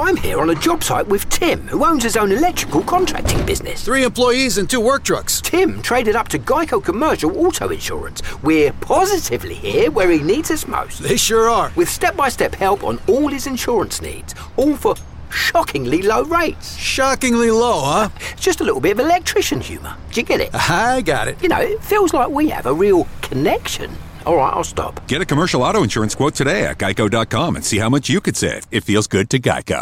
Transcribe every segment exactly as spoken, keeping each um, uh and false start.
I'm here on a job site with Tim, who owns his own electrical contracting business. Three employees and two work trucks. Tim traded up to Geico Commercial Auto Insurance. We're positively here where he needs us most. They sure are. With step-by-step help on all his insurance needs, all for shockingly low rates. Shockingly low, huh? Just a little bit of electrician humour. Do you get it? I got it. You know, it feels like we have a real connection. All right, I'll stop. Get a commercial auto insurance quote today at geico dot com and see how much you could save. It feels good to Geico.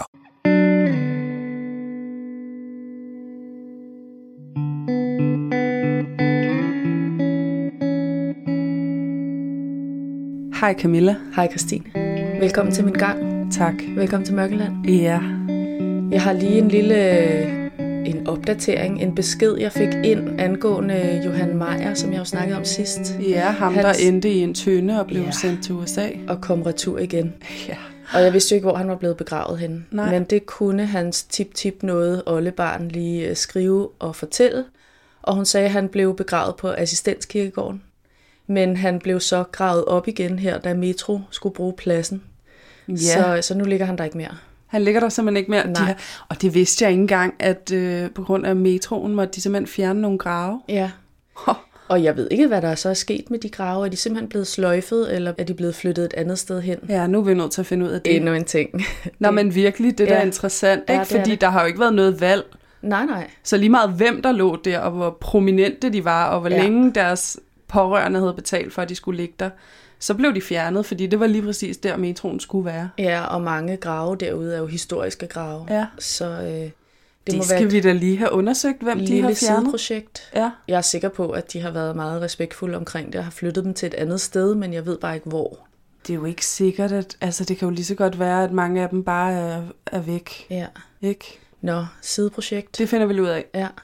Hej Camilla. Hej Christine. Velkommen til min gang. Tak. Velkommen til Mørkeland. Ja. Jeg har lige en lille en opdatering, en besked, jeg fik ind angående Johan Meyer, som jeg jo snakkede om sidst. Ja, ham Hans... der endte i en tønde og blev ja. sendt til U S A. Og kom retur igen. Ja. Og jeg vidste jo ikke, hvor han var blevet begravet henne. Nej. Men det kunne hans tip-tip noget oldebarn lige skrive og fortælle. Og hun sagde, at han blev begravet på Assistenskirkegården. Men han blev så gravet op igen her, da Metro skulle bruge pladsen. Ja. Så, så nu ligger han der ikke mere. Han ligger der simpelthen ikke mere. De har, og det vidste jeg ikke engang, at øh, på grund af metroen måtte de simpelthen fjerne nogle grave. Ja. Oh. Og jeg ved ikke, hvad der så er sket med de grave. Er de simpelthen blevet sløjfet, eller er de blevet flyttet et andet sted hen? Ja, nu er vi nødt til at finde ud af det. Endnu en ting. Nå, men virkelig, det der ja. er interessant, ikke? Ja, Fordi det. Der har jo ikke været noget valg. Nej, nej. Så lige meget hvem der lå der, og hvor prominente de var, og hvor ja. længe deres pårørende havde betalt for, at de skulle ligge der, så blev de fjernet, fordi det var lige præcis der, metroen skulle være. Ja, og mange grave derude er jo historiske grave. Ja. Så øh, det, det må skal være vi da lige have undersøgt, hvem de har fjernet. Projekt. Ja. Jeg er sikker på, at de har været meget respektfulde omkring det, og har flyttet dem til et andet sted, men jeg ved bare ikke hvor. Det er jo ikke sikkert, at altså, det kan jo lige så godt være, at mange af dem bare er, er væk. Ja. Ikke? Nå, sideprojekt. Det finder vi ud af. Ja.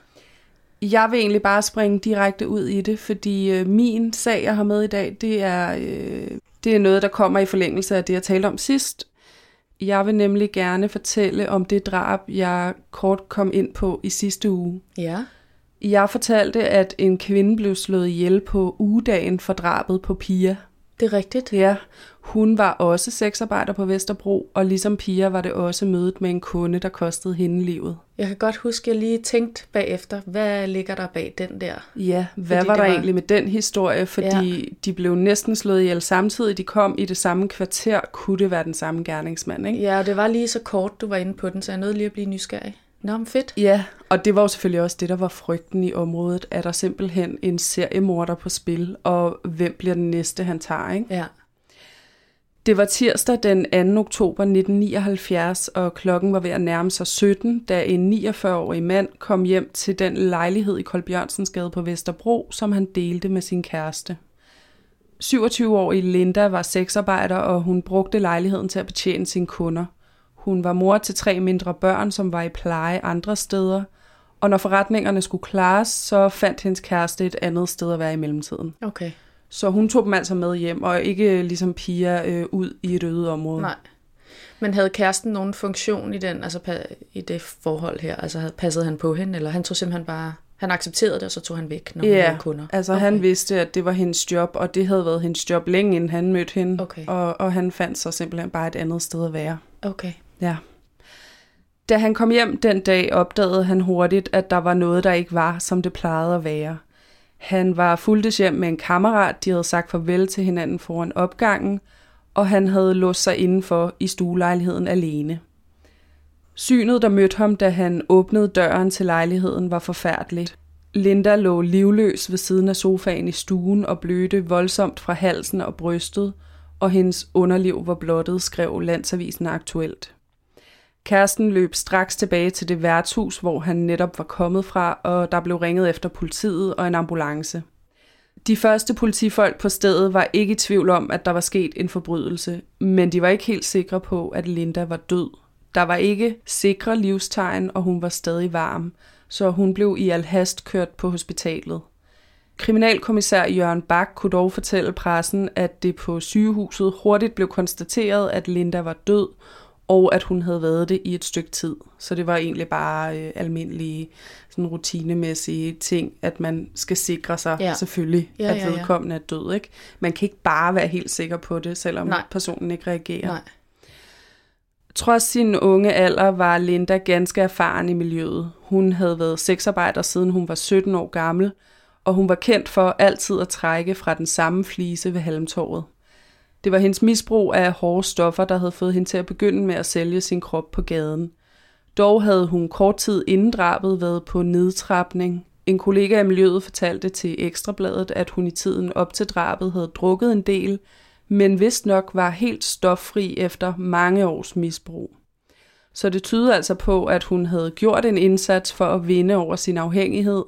Jeg vil egentlig bare springe direkte ud i det, fordi øh, min sag, jeg har med i dag, det er, øh, det er noget, der kommer i forlængelse af det, jeg talte om sidst. Jeg vil nemlig gerne fortælle om det drab, jeg kort kom ind på i sidste uge. Ja. Jeg fortalte, at en kvinde blev slået ihjel på ugedagen for drabet på Pia. Det er rigtigt. Ja, hun var også sexarbejder på Vesterbro, og ligesom Pia var det også mødet med en kunde, der kostede hende livet. Jeg kan godt huske, at jeg lige tænkte bagefter, hvad ligger der bag den der? Ja, hvad fordi var der var... egentlig med den historie? Fordi ja. de blev næsten slået ihjel samtidig, de kom i det samme kvarter, kunne det være den samme gerningsmand, ikke? Ja, og det var lige så kort, du var inde på den, så jeg nåede lige at blive nysgerrig. Nå, men fedt. Ja, og det var jo selvfølgelig også det, der var frygten i området. Er der simpelthen en seriemorder på spil, og hvem bliver den næste, han tager, ikke? Ja. Det var tirsdag den anden oktober nitten nioghalvfjerds, og klokken var ved at nærme sig sytten, da en niogfyrre-årig mand kom hjem til den lejlighed i Kolbjørnsensgade på Vesterbro, som han delte med sin kæreste. syvogtyve-årige Linda var sexarbejder, og hun brugte lejligheden til at betjene sine kunder. Hun var mor til tre mindre børn, som var i pleje andre steder, og når forretningerne skulle klares, så fandt hendes kæreste et andet sted at være i mellemtiden. Okay. Så hun tog dem altså med hjem, og ikke ligesom Pia øh, ud i et øde område. Nej. Men havde kæresten nogen funktion i den, altså i det forhold her? Altså passede han på hende, eller han tog simpelthen bare, han accepterede det, og så tog han væk, når hun ja, havde kunder? altså okay. han vidste, at det var hendes job, og det havde været hendes job længe inden han mødte hende, okay. og, og han fandt så simpelthen bare et andet sted at være. Okay. Ja. Da han kom hjem den dag, opdagede han hurtigt, at der var noget, der ikke var, som det plejede at være. Han var fulgtes hjem med en kammerat, de havde sagt farvel til hinanden foran opgangen, og han havde låst sig indenfor i stuelejligheden alene. Synet, der mødte ham, da han åbnede døren til lejligheden, var forfærdeligt. Linda lå livløs ved siden af sofaen i stuen og blødte voldsomt fra halsen og brystet, og hendes underliv var blottet, skrev Landsavisen Aktuelt. Kæresten løb straks tilbage til det værtshus, hvor han netop var kommet fra, og der blev ringet efter politiet og en ambulance. De første politifolk på stedet var ikke i tvivl om, at der var sket en forbrydelse, men de var ikke helt sikre på, at Linda var død. Der var ikke sikre livstegn, og hun var stadig varm, så hun blev i al hast kørt på hospitalet. Kriminalkommissær Jørgen Bak kunne dog fortælle pressen, at det på sygehuset hurtigt blev konstateret, at Linda var død, og at hun havde været det i et stykke tid. Så det var egentlig bare øh, almindelige sådan rutinemæssige ting, at man skal sikre sig ja. selvfølgelig, ja, at ja, ja. vedkommende er død. Ikke? Man kan ikke bare være helt sikker på det, selvom Nej. personen ikke reagerer. Nej. Trods sin unge alder var Linda ganske erfaren i miljøet. Hun havde været sexarbejder siden hun var sytten år gammel, og hun var kendt for altid at trække fra den samme flise ved Halmtorvet. Det var hendes misbrug af hårde stoffer, der havde fået hende til at begynde med at sælge sin krop på gaden. Dog havde hun kort tid inden drabet været på nedtrapning. En kollega i miljøet fortalte til Ekstrabladet, at hun i tiden op til drabet havde drukket en del, men vist nok var helt stoffri efter mange års misbrug. Så det tyder altså på, at hun havde gjort en indsats for at vinde over sin afhængighed,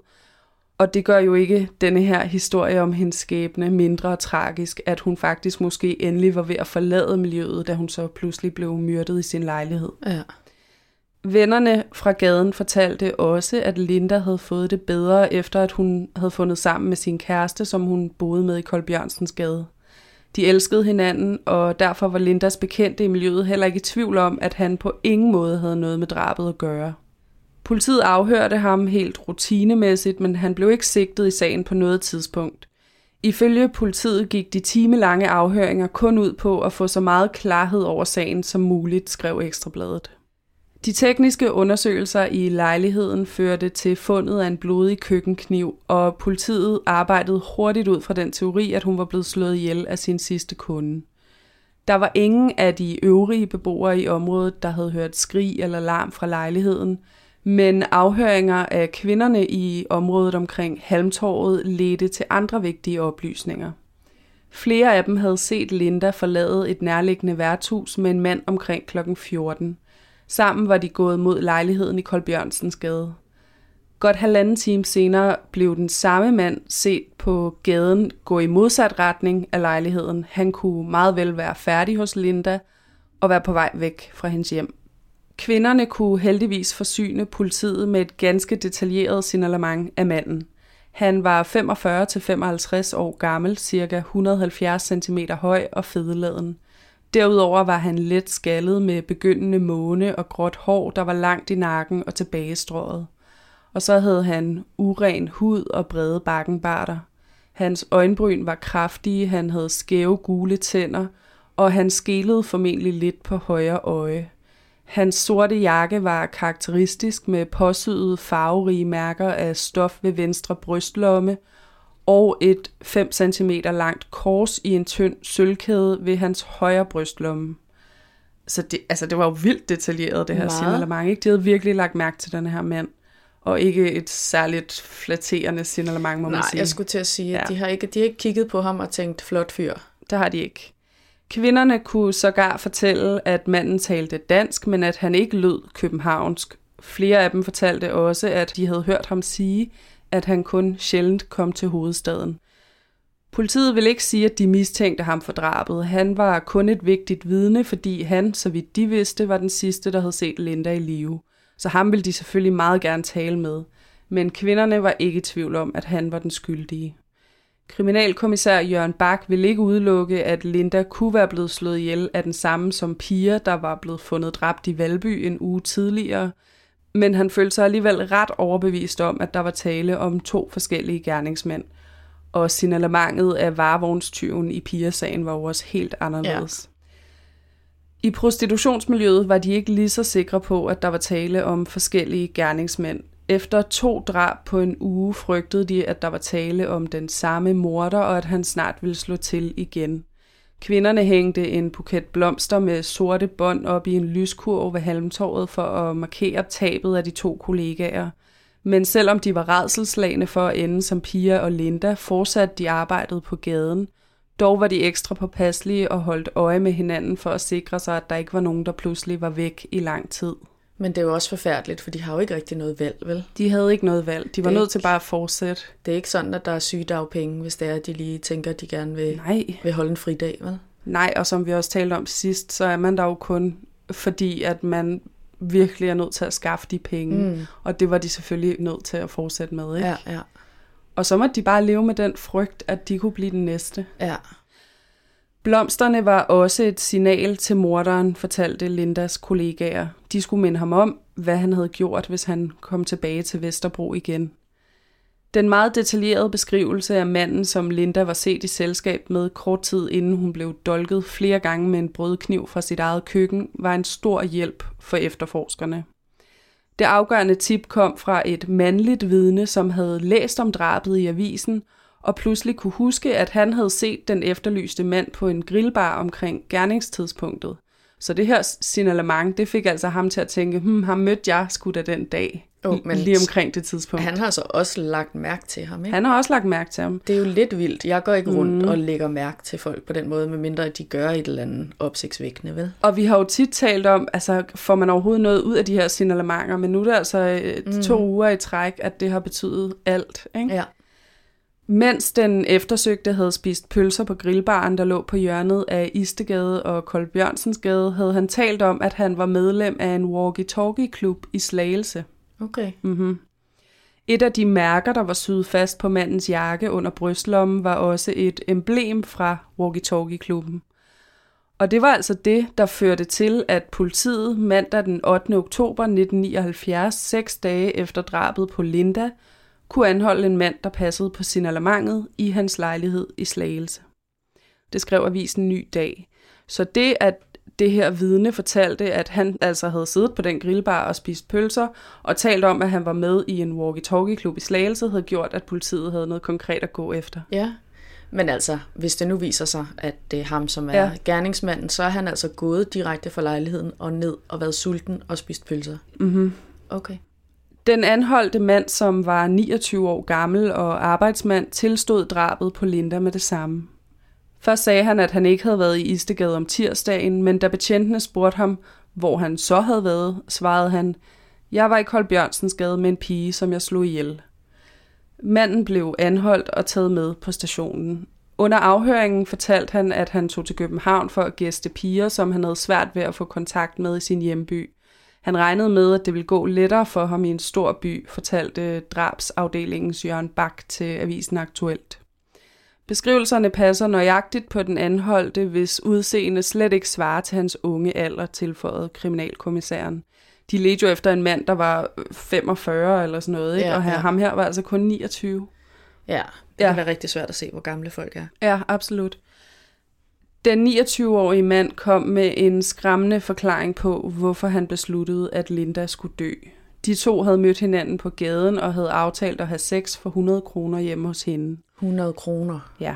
og det gør jo ikke denne her historie om hendes skæbne mindre tragisk, at hun faktisk måske endelig var ved at forlade miljøet, da hun så pludselig blev myrdet i sin lejlighed. Ja. Vennerne fra gaden fortalte også, at Linda havde fået det bedre, efter at hun havde fundet sammen med sin kæreste, som hun boede med i Kolbjørnsens Gade. De elskede hinanden, og derfor var Lindas bekendte i miljøet heller ikke i tvivl om, at han på ingen måde havde noget med drabet at gøre. Politiet afhørte ham helt rutinemæssigt, men han blev ikke sigtet i sagen på noget tidspunkt. Ifølge politiet gik de timelange afhøringer kun ud på at få så meget klarhed over sagen som muligt, skrev Ekstrabladet. De tekniske undersøgelser i lejligheden førte til fundet af en blodig køkkenkniv, og politiet arbejdede hurtigt ud fra den teori, at hun var blevet slået ihjel af sin sidste kunde. Der var ingen af de øvrige beboere i området, der havde hørt skrig eller larm fra lejligheden, men afhøringer af kvinderne i området omkring Halmtorvet ledte til andre vigtige oplysninger. Flere af dem havde set Linda forlade et nærliggende værtshus med en mand omkring klokken fjorten. Sammen var de gået mod lejligheden i Kolbjørnsens Gade. Godt halvanden time senere blev den samme mand set på gaden gå i modsat retning af lejligheden. Han kunne meget vel være færdig hos Linda og være på vej væk fra hendes hjem. Kvinderne kunne heldigvis forsyne politiet med et ganske detaljeret signalement af manden. Han var femogfyrre til femoghalvtreds år gammel, ca. et hundrede og halvfjerds centimeter høj og fedeladen. Derudover var han let skaldet med begyndende måne og gråt hår, der var langt i nakken og tilbagestrøget. Og så havde han uren hud og brede bakkenbarter. Hans øjenbryn var kraftige, han havde skæve gule tænder, og han skelede formentlig lidt på højre øje. Hans sorte jakke var karakteristisk med påsyede farverige mærker af stof ved venstre brystlomme, og et fem centimeter langt kors i en tynd sølvkæde ved hans højre brystlomme. Så det, altså det var jo vildt detaljeret, det her signalement, ikke? De havde virkelig lagt mærke til den her mand, og ikke et særligt flatterende signalement, må Nej, man sige. Nej, jeg skulle til at sige, at ja. de, har ikke, de har ikke kigget på ham og tænkt, flot fyr. Det har de ikke. Kvinderne kunne sågar fortælle, at manden talte dansk, men at han ikke lød københavnsk. Flere af dem fortalte også, at de havde hørt ham sige, at han kun sjældent kom til hovedstaden. Politiet ville ikke sige, at de mistænkte ham for drabet. Han var kun et vigtigt vidne, fordi han, så vidt de vidste, var den sidste, der havde set Linda i live. Så ham ville de selvfølgelig meget gerne tale med. Men kvinderne var ikke i tvivl om, at han var den skyldige. Kriminalkommissær Jørgen Bak ville ikke udelukke, at Linda kunne være blevet slået ihjel af den samme som Pia, der var blevet fundet dræbt i Valby en uge tidligere. Men han følte sig alligevel ret overbevist om, at der var tale om to forskellige gerningsmænd. Og signalementet af varevognstyven i Pia-sagen var jo også helt anderledes. Ja. I prostitutionsmiljøet var de ikke lige så sikre på, at der var tale om forskellige gerningsmænd. Efter to drab på en uge frygtede de, at der var tale om den samme morder, og at han snart ville slå til igen. Kvinderne hængte en buket blomster med sorte bånd op i en lyskurv ved Halmtorvet for at markere tabet af de to kollegaer. Men selvom de var rædselsslagne for at ende som Pia og Linda, fortsatte de arbejdet på gaden. Dog var de ekstra påpasselige og holdt øje med hinanden for at sikre sig, at der ikke var nogen, der pludselig var væk i lang tid. Men det er jo også forfærdeligt, for de har jo ikke rigtig noget valg, vel? De havde ikke noget valg. De var nødt ikke, til bare at fortsætte. Det er ikke sådan, at der er sygedagpenge, hvis det er, at de lige tænker, at de gerne vil, Nej. vil holde en fridag, vel? Nej, og som vi også talte om sidst, så er man der jo kun fordi, at man virkelig er nødt til at skaffe de penge. Mm. Og det var de selvfølgelig nødt til at fortsætte med, ikke? Ja, ja. Og så måtte de bare leve med den frygt, at de kunne blive den næste. Ja. Blomsterne var også et signal til morderen, fortalte Lindas kollegaer. De skulle minde ham om, hvad han havde gjort, hvis han kom tilbage til Vesterbro igen. Den meget detaljerede beskrivelse af manden, som Linda var set i selskab med kort tid inden hun blev dolket flere gange med en brødkniv fra sit eget køkken, var en stor hjælp for efterforskerne. Det afgørende tip kom fra et mandligt vidne, som havde læst om drabet i avisen, og pludselig kunne huske, at han havde set den efterlyste mand på en grillbar omkring gerningstidspunktet. Så det her signalement, det fik altså ham til at tænke, hmm, ham mødte jeg sgu da den dag, oh, men lige omkring det tidspunkt. Han har så også lagt mærke til ham, ikke? Han har også lagt mærke til ham. Det er jo lidt vildt. Jeg går ikke rundt mm. og lægger mærke til folk på den måde, medmindre de gør et eller andet opsigtsvækkende, vel? Og vi har jo tit talt om, altså får man overhovedet noget ud af de her signalementer, men nu er det altså mm. to uger i træk, at det har betydet alt, ikke? Ja. Mens den eftersøgte havde spist pølser på grillbaren, der lå på hjørnet af Istegade og Kolbjørnsensgade, havde han talt om, at han var medlem af en walkie-talkie-klub i Slagelse. Okay. Mm-hmm. Et af de mærker, der var syet fast på mandens jakke under brystlommen, var også et emblem fra walkie-talkie-klubben. Og det var altså det, der førte til, at politiet mandag den ottende oktober nitten nioghalvfjerds, seks dage efter drabet på Linda, kunne anholde en mand, der passede på signalementet i hans lejlighed i Slagelse. Det skrev avisen Ny Dag. Så det, at det her vidne fortalte, at han altså havde siddet på den grillbar og spist pølser, og talt om, at han var med i en walkie-talkie-klub i Slagelse, havde gjort, at politiet havde noget konkret at gå efter. Ja, men altså, hvis det nu viser sig, at det er ham, som er ja. gerningsmanden, så er han altså gået direkte fra lejligheden og ned og været sulten og spist pølser. Mhm. Okay. Den anholdte mand, som var niogtyve år gammel og arbejdsmand, tilstod drabet på Linda med det samme. Først sagde han, at han ikke havde været i Istegade om tirsdagen, men da betjentene spurgte ham, hvor han så havde været, svarede han, jeg var i Kolbjørnsensgade med en pige, som jeg slog ihjel. Manden blev anholdt og taget med på stationen. Under afhøringen fortalte han, at han tog til København for at gæste piger, som han havde svært ved at få kontakt med i sin hjemby. Han regnede med, at det ville gå lettere for ham i en stor by, fortalte drabsafdelingens Jørgen Bak til avisen Aktuelt. Beskrivelserne passer nøjagtigt på den anholdte, hvis udseende slet ikke svarer til hans unge alder, tilføjede kriminalkommissæren. De ledte jo efter en mand, der var femogfyrre eller sådan noget, ikke? Ja, og her, ja. ham her var altså kun niogtyve. Ja, det ja. kan være rigtig svært at se, hvor gamle folk er. Ja, absolut. Den niogtyve-årige mand kom med en skræmmende forklaring på, hvorfor han besluttede, at Linda skulle dø. De to havde mødt hinanden på gaden og havde aftalt at have sex for hundrede kroner hjemme hos hende. hundrede kroner? Ja.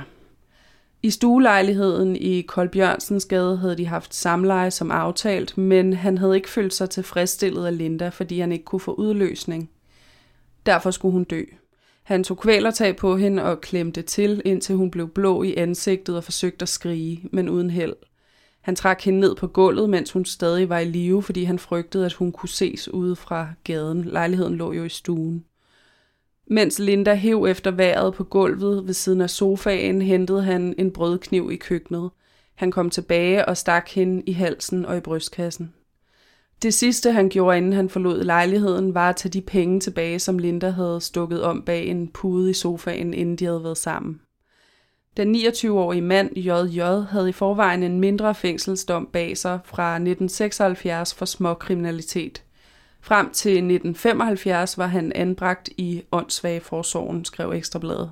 I stuelejligheden i Kolbjørnsensgade havde de haft samleje som aftalt, men han havde ikke følt sig tilfredsstillet af Linda, fordi han ikke kunne få udløsning. Derfor skulle hun dø. Han tog kvælertag på hende og klemte til, indtil hun blev blå i ansigtet og forsøgte at skrige, men uden held. Han trak hende ned på gulvet, mens hun stadig var i live, fordi han frygtede, at hun kunne ses ude fra gaden. Lejligheden lå jo i stuen. Mens Linda hev efter vejret på gulvet ved siden af sofaen, hentede han en brødkniv i køkkenet. Han kom tilbage og stak hende i halsen og i brystkassen. Det sidste, han gjorde, inden han forlod lejligheden, var at tage de penge tilbage, som Linda havde stukket om bag en pude i sofaen, inden de havde været sammen. Den niogtyve-årige mand, J J, havde i forvejen en mindre fængselsdom bag sig fra nitten seksoghalvfjerds for småkriminalitet. Frem til nitten femoghalvfjerds var han anbragt i Åndssvageforsorgen, skrev Ekstra Bladet.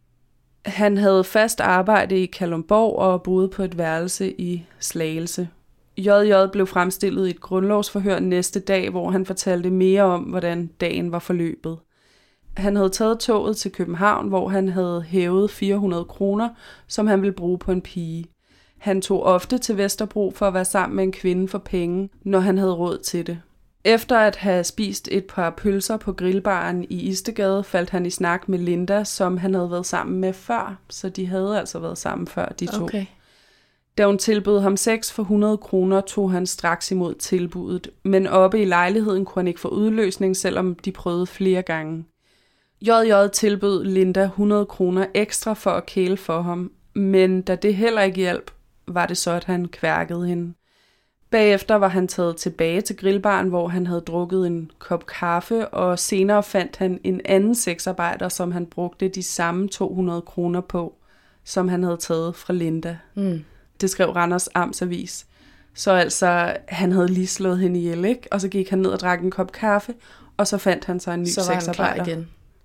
Han havde fast arbejde i Kalundborg og boede på et værelse i Slagelse. J J blev fremstillet i et grundlovsforhør næste dag, hvor han fortalte mere om, hvordan dagen var forløbet. Han havde taget toget til København, hvor han havde hævet fire hundrede kroner, som han ville bruge på en pige. Han tog ofte til Vesterbro for at være sammen med en kvinde for penge, når han havde råd til det. Efter at have spist et par pølser på grillbaren i Istegade, faldt han i snak med Linda, som han havde været sammen med før, så de havde altså været sammen før, de to. Okay. Da hun tilbød ham sex for hundrede kroner, tog han straks imod tilbuddet, men oppe i lejligheden kunne han ikke få udløsning, selvom de prøvede flere gange. J J tilbød Linda hundrede kroner ekstra for at kæle for ham, men da det heller ikke hjalp, var det så, at han kværkede hende. Bagefter var han taget tilbage til grillbaren, hvor han havde drukket en kop kaffe, og senere fandt han en anden sexarbejder, som han brugte de samme to hundrede kroner på, som han havde taget fra Linda. Mm. Det skrev Randers Amtsavis. Så altså, han havde lige slået hende ihjel, ikke? Og så gik han ned og drak en kop kaffe, og så fandt han sig en ny sexarbejder. Så var han klar igen.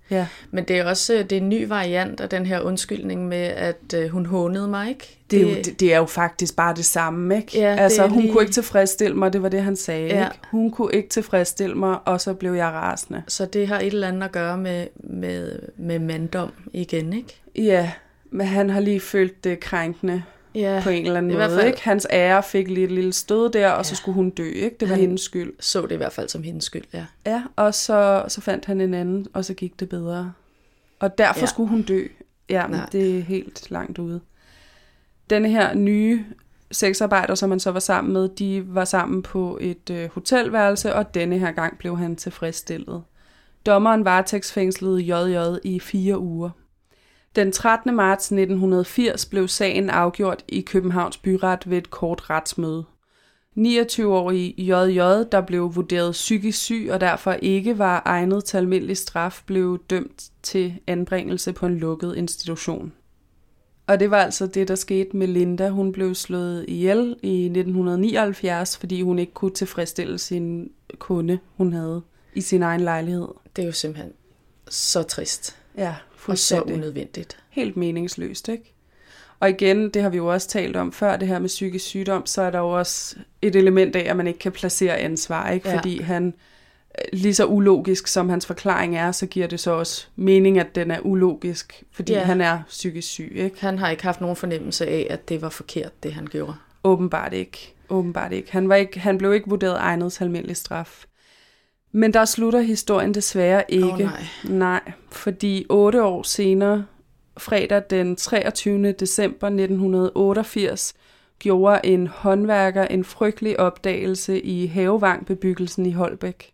Ja. Men det er også det er en ny variant af den her undskyldning med, at øh, hun hånede mig, ikke? Det er, jo, det, det er jo faktisk bare det samme, ikke? Ja, altså, hun lige... kunne ikke tilfredsstille mig, det var det, han sagde, ja. ikke? Hun kunne ikke tilfredsstille mig, og så blev jeg rasende. Så det har et eller andet at gøre med, med, med manddom igen, ikke? Ja, men han har lige følt det krænkende ja, på en eller anden måde, fald... ikke? Hans ære fik lige et lille stød der, og ja. så skulle hun dø, ikke? Det var han hendes skyld. Så det i hvert fald som hendes skyld, ja. Ja, og så, så fandt han en anden, og så gik det bedre. Og derfor ja. skulle hun dø. Ja, Nej. det er helt langt ude. Denne her nye sexarbejder, som man så var sammen med, de var sammen på et øh, hotelværelse, og denne her gang blev han tilfredsstillet. Dommeren varetægtsfængslede J J i fire uger. Den trettende marts nitten firs blev sagen afgjort i Københavns Byret ved et kort retsmøde. niogtyve-årige J J, der blev vurderet psykisk syg og derfor ikke var egnet til almindelig straf, blev dømt til anbringelse på en lukket institution. Og det var altså det, der skete med Linda. Hun blev slået ihjel i nitten nioghalvfjerds, fordi hun ikke kunne tilfredsstille sin kunde, hun havde i sin egen lejlighed. Det er jo simpelthen så trist. Ja, og så unødvendigt. Helt meningsløst, ikke? Og igen, det har vi jo også talt om før, det her med psykisk sygdom, så er der jo også et element af, at man ikke kan placere ansvar, ikke? Ja. Fordi han, lige så ulogisk som hans forklaring er, så giver det så også mening, at den er ulogisk, fordi ja. han er psykisk syg, ikke? Han har ikke haft nogen fornemmelse af, at det var forkert, det han gjorde. Åbenbart ikke. Åbenbart ikke. Han, var ikke, han blev ikke vurderet egnet til almindelig straf. Men der slutter historien desværre ikke. Oh, nej. nej, fordi otte år senere, fredag den treogtyvende december nitten otteogfirs, gjorde en håndværker en frygtelig opdagelse i Havevang-bebyggelsen i Holbæk.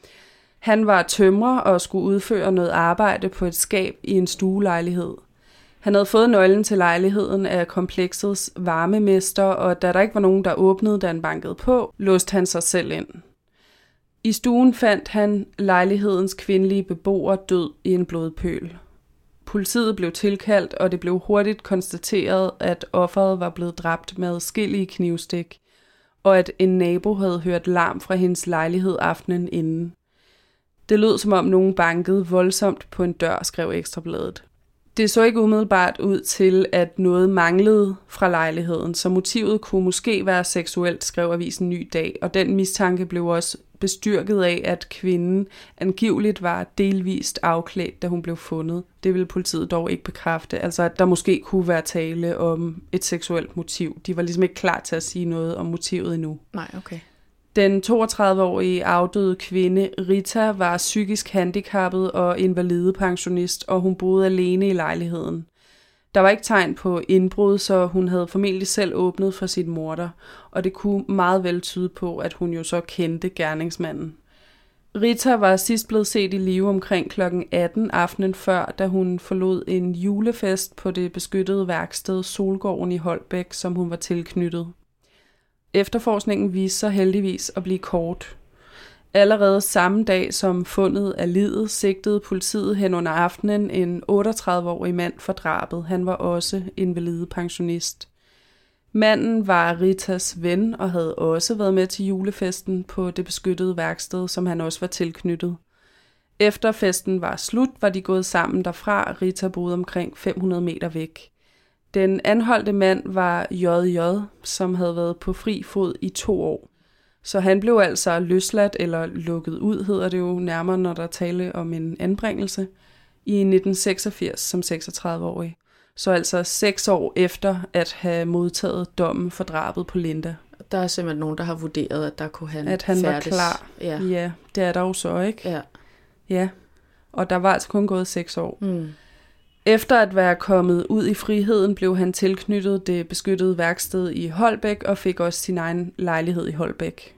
Han var tømrer og skulle udføre noget arbejde på et skab i en stuelejlighed. Han havde fået nøglen til lejligheden af kompleksets varmemester, og da der ikke var nogen, der åbnede, da han bankede på, låste han sig selv ind. I stuen fandt han lejlighedens kvindelige beboer død i en blodpøl. Politiet blev tilkaldt, og det blev hurtigt konstateret, at offeret var blevet dræbt med adskillige knivstik, og at en nabo havde hørt larm fra hendes lejlighed aftenen inden. Det lød som om nogen bankede voldsomt på en dør, skrev Ekstrabladet. Det så ikke umiddelbart ud til, at noget manglede fra lejligheden, så motivet kunne måske være seksuelt, skrev avisen Ny Dag, og den mistanke blev også bestyrket af, at kvinden angiveligt var delvist afklædt, da hun blev fundet. Det ville politiet dog ikke bekræfte, altså at der måske kunne være tale om et seksuelt motiv. De var ligesom ikke klar til at sige noget om motivet endnu. Nej, okay. Den toogtredive-årige afdøde kvinde Rita var psykisk handicappet og invalidepensionist, og hun boede alene i lejligheden. Der var ikke tegn på indbrud, så hun havde formentlig selv åbnet for sit morder, og det kunne meget vel tyde på, at hun jo så kendte gerningsmanden. Rita var sidst blevet set i live omkring klokken atten aftenen før, da hun forlod en julefest på det beskyttede værksted Solgården i Holbæk, som hun var tilknyttet. Efterforskningen viste sig heldigvis at blive kort. Allerede samme dag som fundet af liget, sigtede politiet hen under aftenen en otteogtredive-årig mand for drabet. Han var også invalidepensionist. Manden var Ritas ven og havde også været med til julefesten på det beskyttede værksted, som han også var tilknyttet. Efter festen var slut, var de gået sammen derfra. Rita boede omkring fem hundrede meter væk. Den anholdte mand var J J, som havde været på fri fod i to år. Så han blev altså løsladt eller lukket ud, hedder det jo nærmere, når der tale om en anbringelse, i nitten seksogfirs som seksogtredive-årig. Så altså seks år efter at have modtaget dommen for drabet på Linda. Der er simpelthen nogen, der har vurderet, at der kunne han At han færdes. var klar. Ja. ja, det er der jo så, ikke? Ja. Ja, og der var altså kun gået seks år. Mm. Efter at være kommet ud i friheden, blev han tilknyttet det beskyttede værksted i Holbæk og fik også sin egen lejlighed i Holbæk.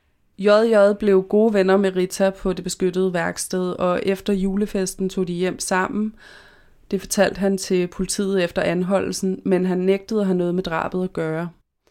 J J blev gode venner med Rita på det beskyttede værksted, og efter julefesten tog de hjem sammen. Det fortalte han til politiet efter anholdelsen, men han nægtede at have noget med drabet at gøre.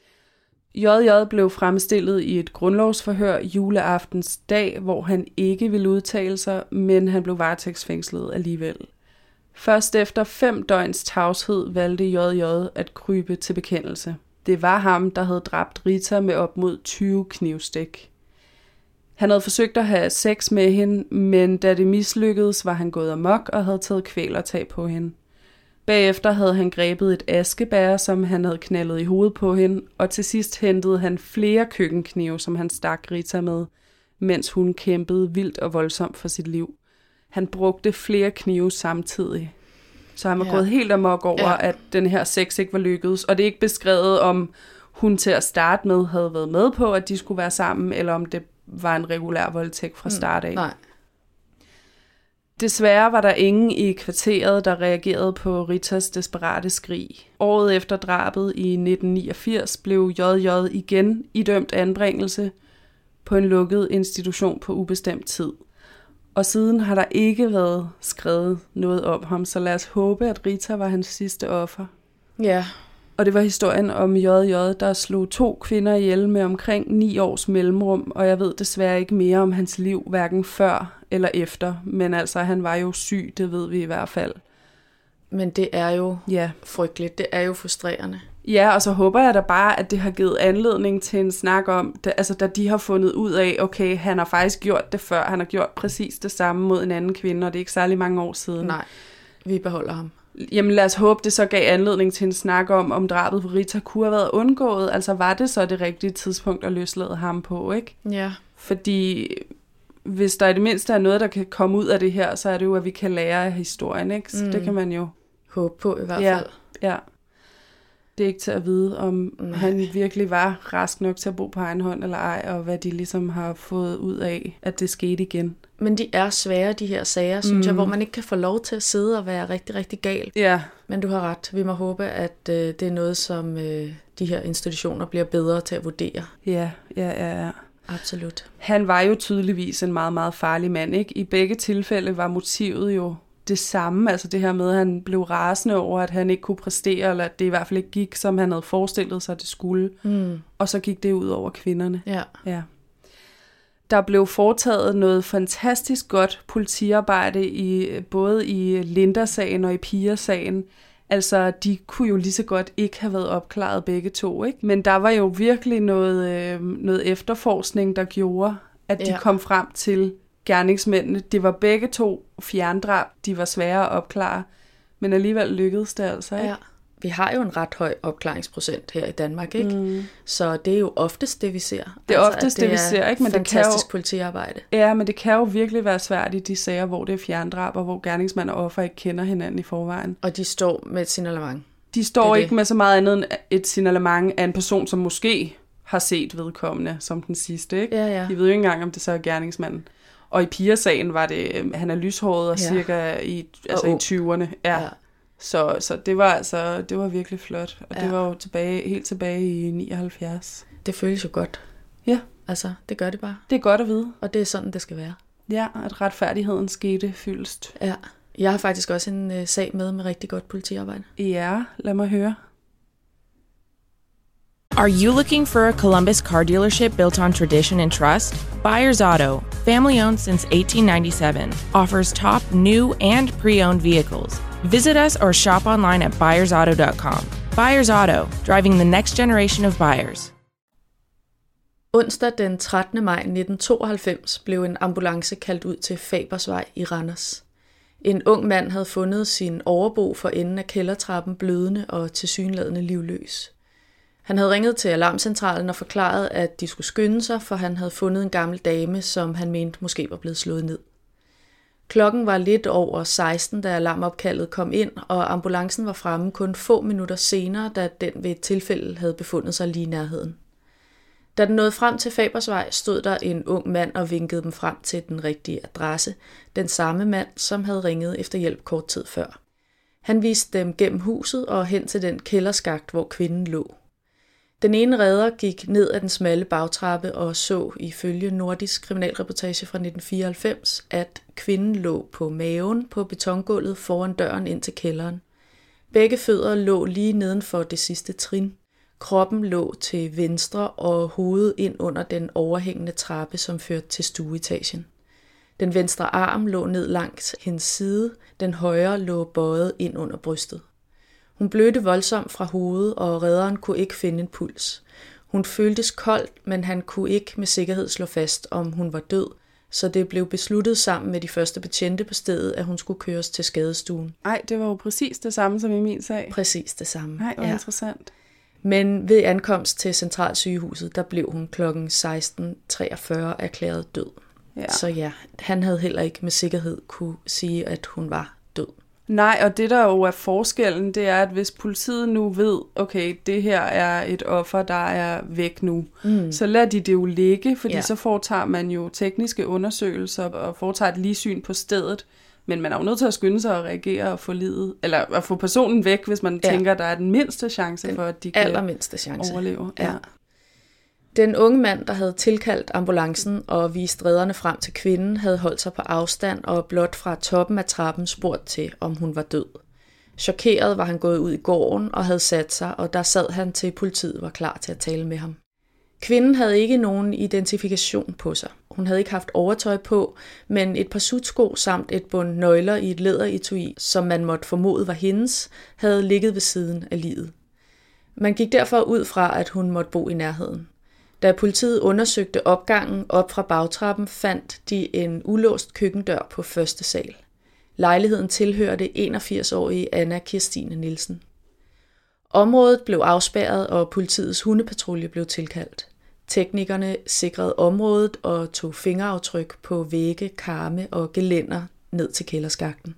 J J blev fremstillet i et grundlovsforhør juleaftens dag, hvor han ikke ville udtale sig, men han blev varetægtsfængslet alligevel. Først efter fem døgns tavshed valgte J J at krybe til bekendelse. Det var ham, der havde dræbt Rita med op mod tyve knivstik. Han havde forsøgt at have sex med hende, men da det mislykkedes, var han gået amok og havde taget kvælertag på hende. Bagefter havde han grebet et askebær, som han havde knaldet i hovedet på hende, og til sidst hentede han flere køkkenknive, som han stak Rita med, mens hun kæmpede vildt og voldsomt for sit liv. Han brugte flere knive samtidig. Så han var ja. gået helt amok over, ja. at den her sex ikke var lykkedes, og det er ikke beskrevet, om hun til at starte med havde været med på, at de skulle være sammen, eller om det var en regulær voldtægt fra start af. Mm, nej. Desværre var der ingen i kvarteret, der reagerede på Ritas desperate skrig. Året efter drabet i nitten niogfirs blev J J igen idømt anbringelse på en lukket institution på ubestemt tid. Og siden har der ikke været skrevet noget om ham, så lad os håbe, at Rita var hans sidste offer. Ja. Og det var historien om J J, der slog to kvinder ihjel med omkring ni års mellemrum, og jeg ved desværre ikke mere om hans liv, hverken før eller efter. Men altså, han var jo syg, det ved vi i hvert fald. Men det er jo ja. frygteligt, det er jo frustrerende. Ja, og så håber jeg da bare, at det har givet anledning til en snak om, da, altså da de har fundet ud af, okay, han har faktisk gjort det før, han har gjort præcis det samme mod en anden kvinde, og det er ikke særlig mange år siden. Nej, vi beholder ham. Jamen lad os håbe, det så gav anledning til en snak om, om drabet på Rita kunne have været undgået. Altså var det så det rigtige tidspunkt at løslade ham på, ikke? Ja. Fordi hvis der i det mindste er noget, der kan komme ud af det her, så er det jo, at vi kan lære af historien, ikke? Så mm. det kan man jo håbe på i hvert ja, fald. Ja. Det er ikke til at vide, om Nej. han virkelig var rask nok til at bo på egen hånd eller ej, og hvad de ligesom har fået ud af, at det skete igen. Men de er svære, de her sager, synes mm. jeg, hvor man ikke kan få lov til at sidde og være rigtig, rigtig gal. Ja. Men du har ret. Vi må håbe, at øh, det er noget, som øh, de her institutioner bliver bedre til at vurdere. Ja, ja, ja, ja. Absolut. Han var jo tydeligvis en meget, meget farlig mand, ikke? I begge tilfælde var motivet jo det samme, altså det her med, at han blev rasende over, at han ikke kunne præstere, eller at det i hvert fald ikke gik, som han havde forestillet sig, det skulle. Mm. Og så gik det ud over kvinderne. Ja. Ja. Der blev foretaget noget fantastisk godt politiarbejde, i, både i Linda-sagen og i Pia-sagen. Altså, de kunne jo lige så godt ikke have været opklaret begge to, ikke? Men der var jo virkelig noget, øh, noget efterforskning, der gjorde, at de ja. kom frem til gerningsmændene. Det var begge to fjerndrab, de var svære at opklare, men alligevel lykkedes det altså, ikke? Ja. Vi har jo en ret høj opklaringsprocent her i Danmark, ikke? Mm. Så det er jo oftest det, vi ser. Det er altså, oftest det, det vi ser, ikke? Men fantastisk det kan jo, politiarbejde. Ja, men det kan jo virkelig være svært i de sager, hvor det er fjerndrab, og hvor gerningsmand og offer ikke kender hinanden i forvejen. Og de står med et signalement. De står det ikke det. med så meget andet end et signalement af en person, som måske har set vedkommende som den sidste, ikke? Ja, ja. De ved jo ikke engang, om det så er gerningsmanden. Og i Pia-sagen var det, han er lyshåret og ja. cirka i, altså og i tyverne. Ja. ja. Så, så det var altså, det var virkelig flot. Og ja. det var jo tilbage, helt tilbage i nioghalvfjerds. Det føles jo godt. Ja. Altså, det gør det bare. Det er godt at vide. Og det er sådan, det skal være. Ja, at retfærdigheden skete fyldest. Ja. Jeg har faktisk også en uh, sag med med rigtig godt politiarbejde. Ja, lad mig høre. Are you looking for a Columbus car dealership built on tradition and trust? Buyers Auto, family owned since eighteen ninety-seven, offers top new and pre-owned vehicles. Visit us or shop online at buyers auto dot com. Buyers Auto, driving the next generation of buyers. Onsdag den trettende maj nitten tooghalvfems blev en ambulance kaldt ud til Fabersvej i Randers. En ung mand havde fundet sin overbo for enden af kældertrappen blødende og tilsyneladende livløs. Han havde ringet til alarmcentralen og forklaret, at de skulle skynde sig, for han havde fundet en gammel dame, som han mente måske var blevet slået ned. Klokken var lidt over seksten, da alarmopkaldet kom ind, og ambulancen var fremme kun få minutter senere, da den ved et tilfælde havde befundet sig lige i nærheden. Da den nåede frem til Fabersvej, stod der en ung mand og vinkede dem frem til den rigtige adresse, den samme mand, som havde ringet efter hjælp kort tid før. Han viste dem gennem huset og hen til den kælderskakt, hvor kvinden lå. Den ene redder gik ned ad den smalle bagtrappe og så ifølge Nordisk kriminalreportage fra nitten fireoghalvfems, at kvinden lå på maven på betongulvet foran døren ind til kælderen. Begge fødder lå lige neden for det sidste trin. Kroppen lå til venstre og hovedet ind under den overhængende trappe, som førte til stueetagen. Den venstre arm lå ned langs hendes side, den højre lå bøjet ind under brystet. Hun blødte voldsomt fra hovedet, og redderen kunne ikke finde en puls. Hun føltes koldt, men han kunne ikke med sikkerhed slå fast, om hun var død, så det blev besluttet sammen med de første betjente på stedet, at hun skulle køres til skadestuen. Ej, det var jo præcis det samme som i min sag. Præcis det samme. Nej, hvor ja. interessant. Men ved ankomst til Centralsygehuset, der blev hun klokken seksten treogfyrre erklæret død. Ja. Så ja, han havde heller ikke med sikkerhed kunne sige, at hun var død. Nej, og det der jo er forskellen, det er, at hvis politiet nu ved, okay, det her er et offer, der er væk nu, mm. så lader de det jo ligge, fordi ja. så foretager man jo tekniske undersøgelser og foretager et ligsyn på stedet. Men man er jo nødt til at skynde sig og reagere og få livet, eller at få personen væk, hvis man ja. tænker, der er den mindste chance den for, at de kan allermindste chance. overleve. Ja. Ja. Den unge mand, der havde tilkaldt ambulancen og vist redderne frem til kvinden, havde holdt sig på afstand og blot fra toppen af trappen spurgt til, om hun var død. Chokeret var han gået ud i gården og havde sat sig, og der sad han til politiet var klar til at tale med ham. Kvinden havde ikke nogen identifikation på sig. Hun havde ikke haft overtøj på, men et par sutsko samt et bund nøgler i et læderetui, som man måtte formode var hendes, havde ligget ved siden af liget. Man gik derfor ud fra, at hun måtte bo i nærheden. Da politiet undersøgte opgangen op fra bagtrappen, fandt de en ulåst køkkendør på første sal. Lejligheden tilhørte enogfirs-årige Anna Kirstine Nielsen. Området blev afspærret, og politiets hundepatrulje blev tilkaldt. Teknikerne sikrede området og tog fingeraftryk på vægge, karme og gelænder ned til kælderskakten.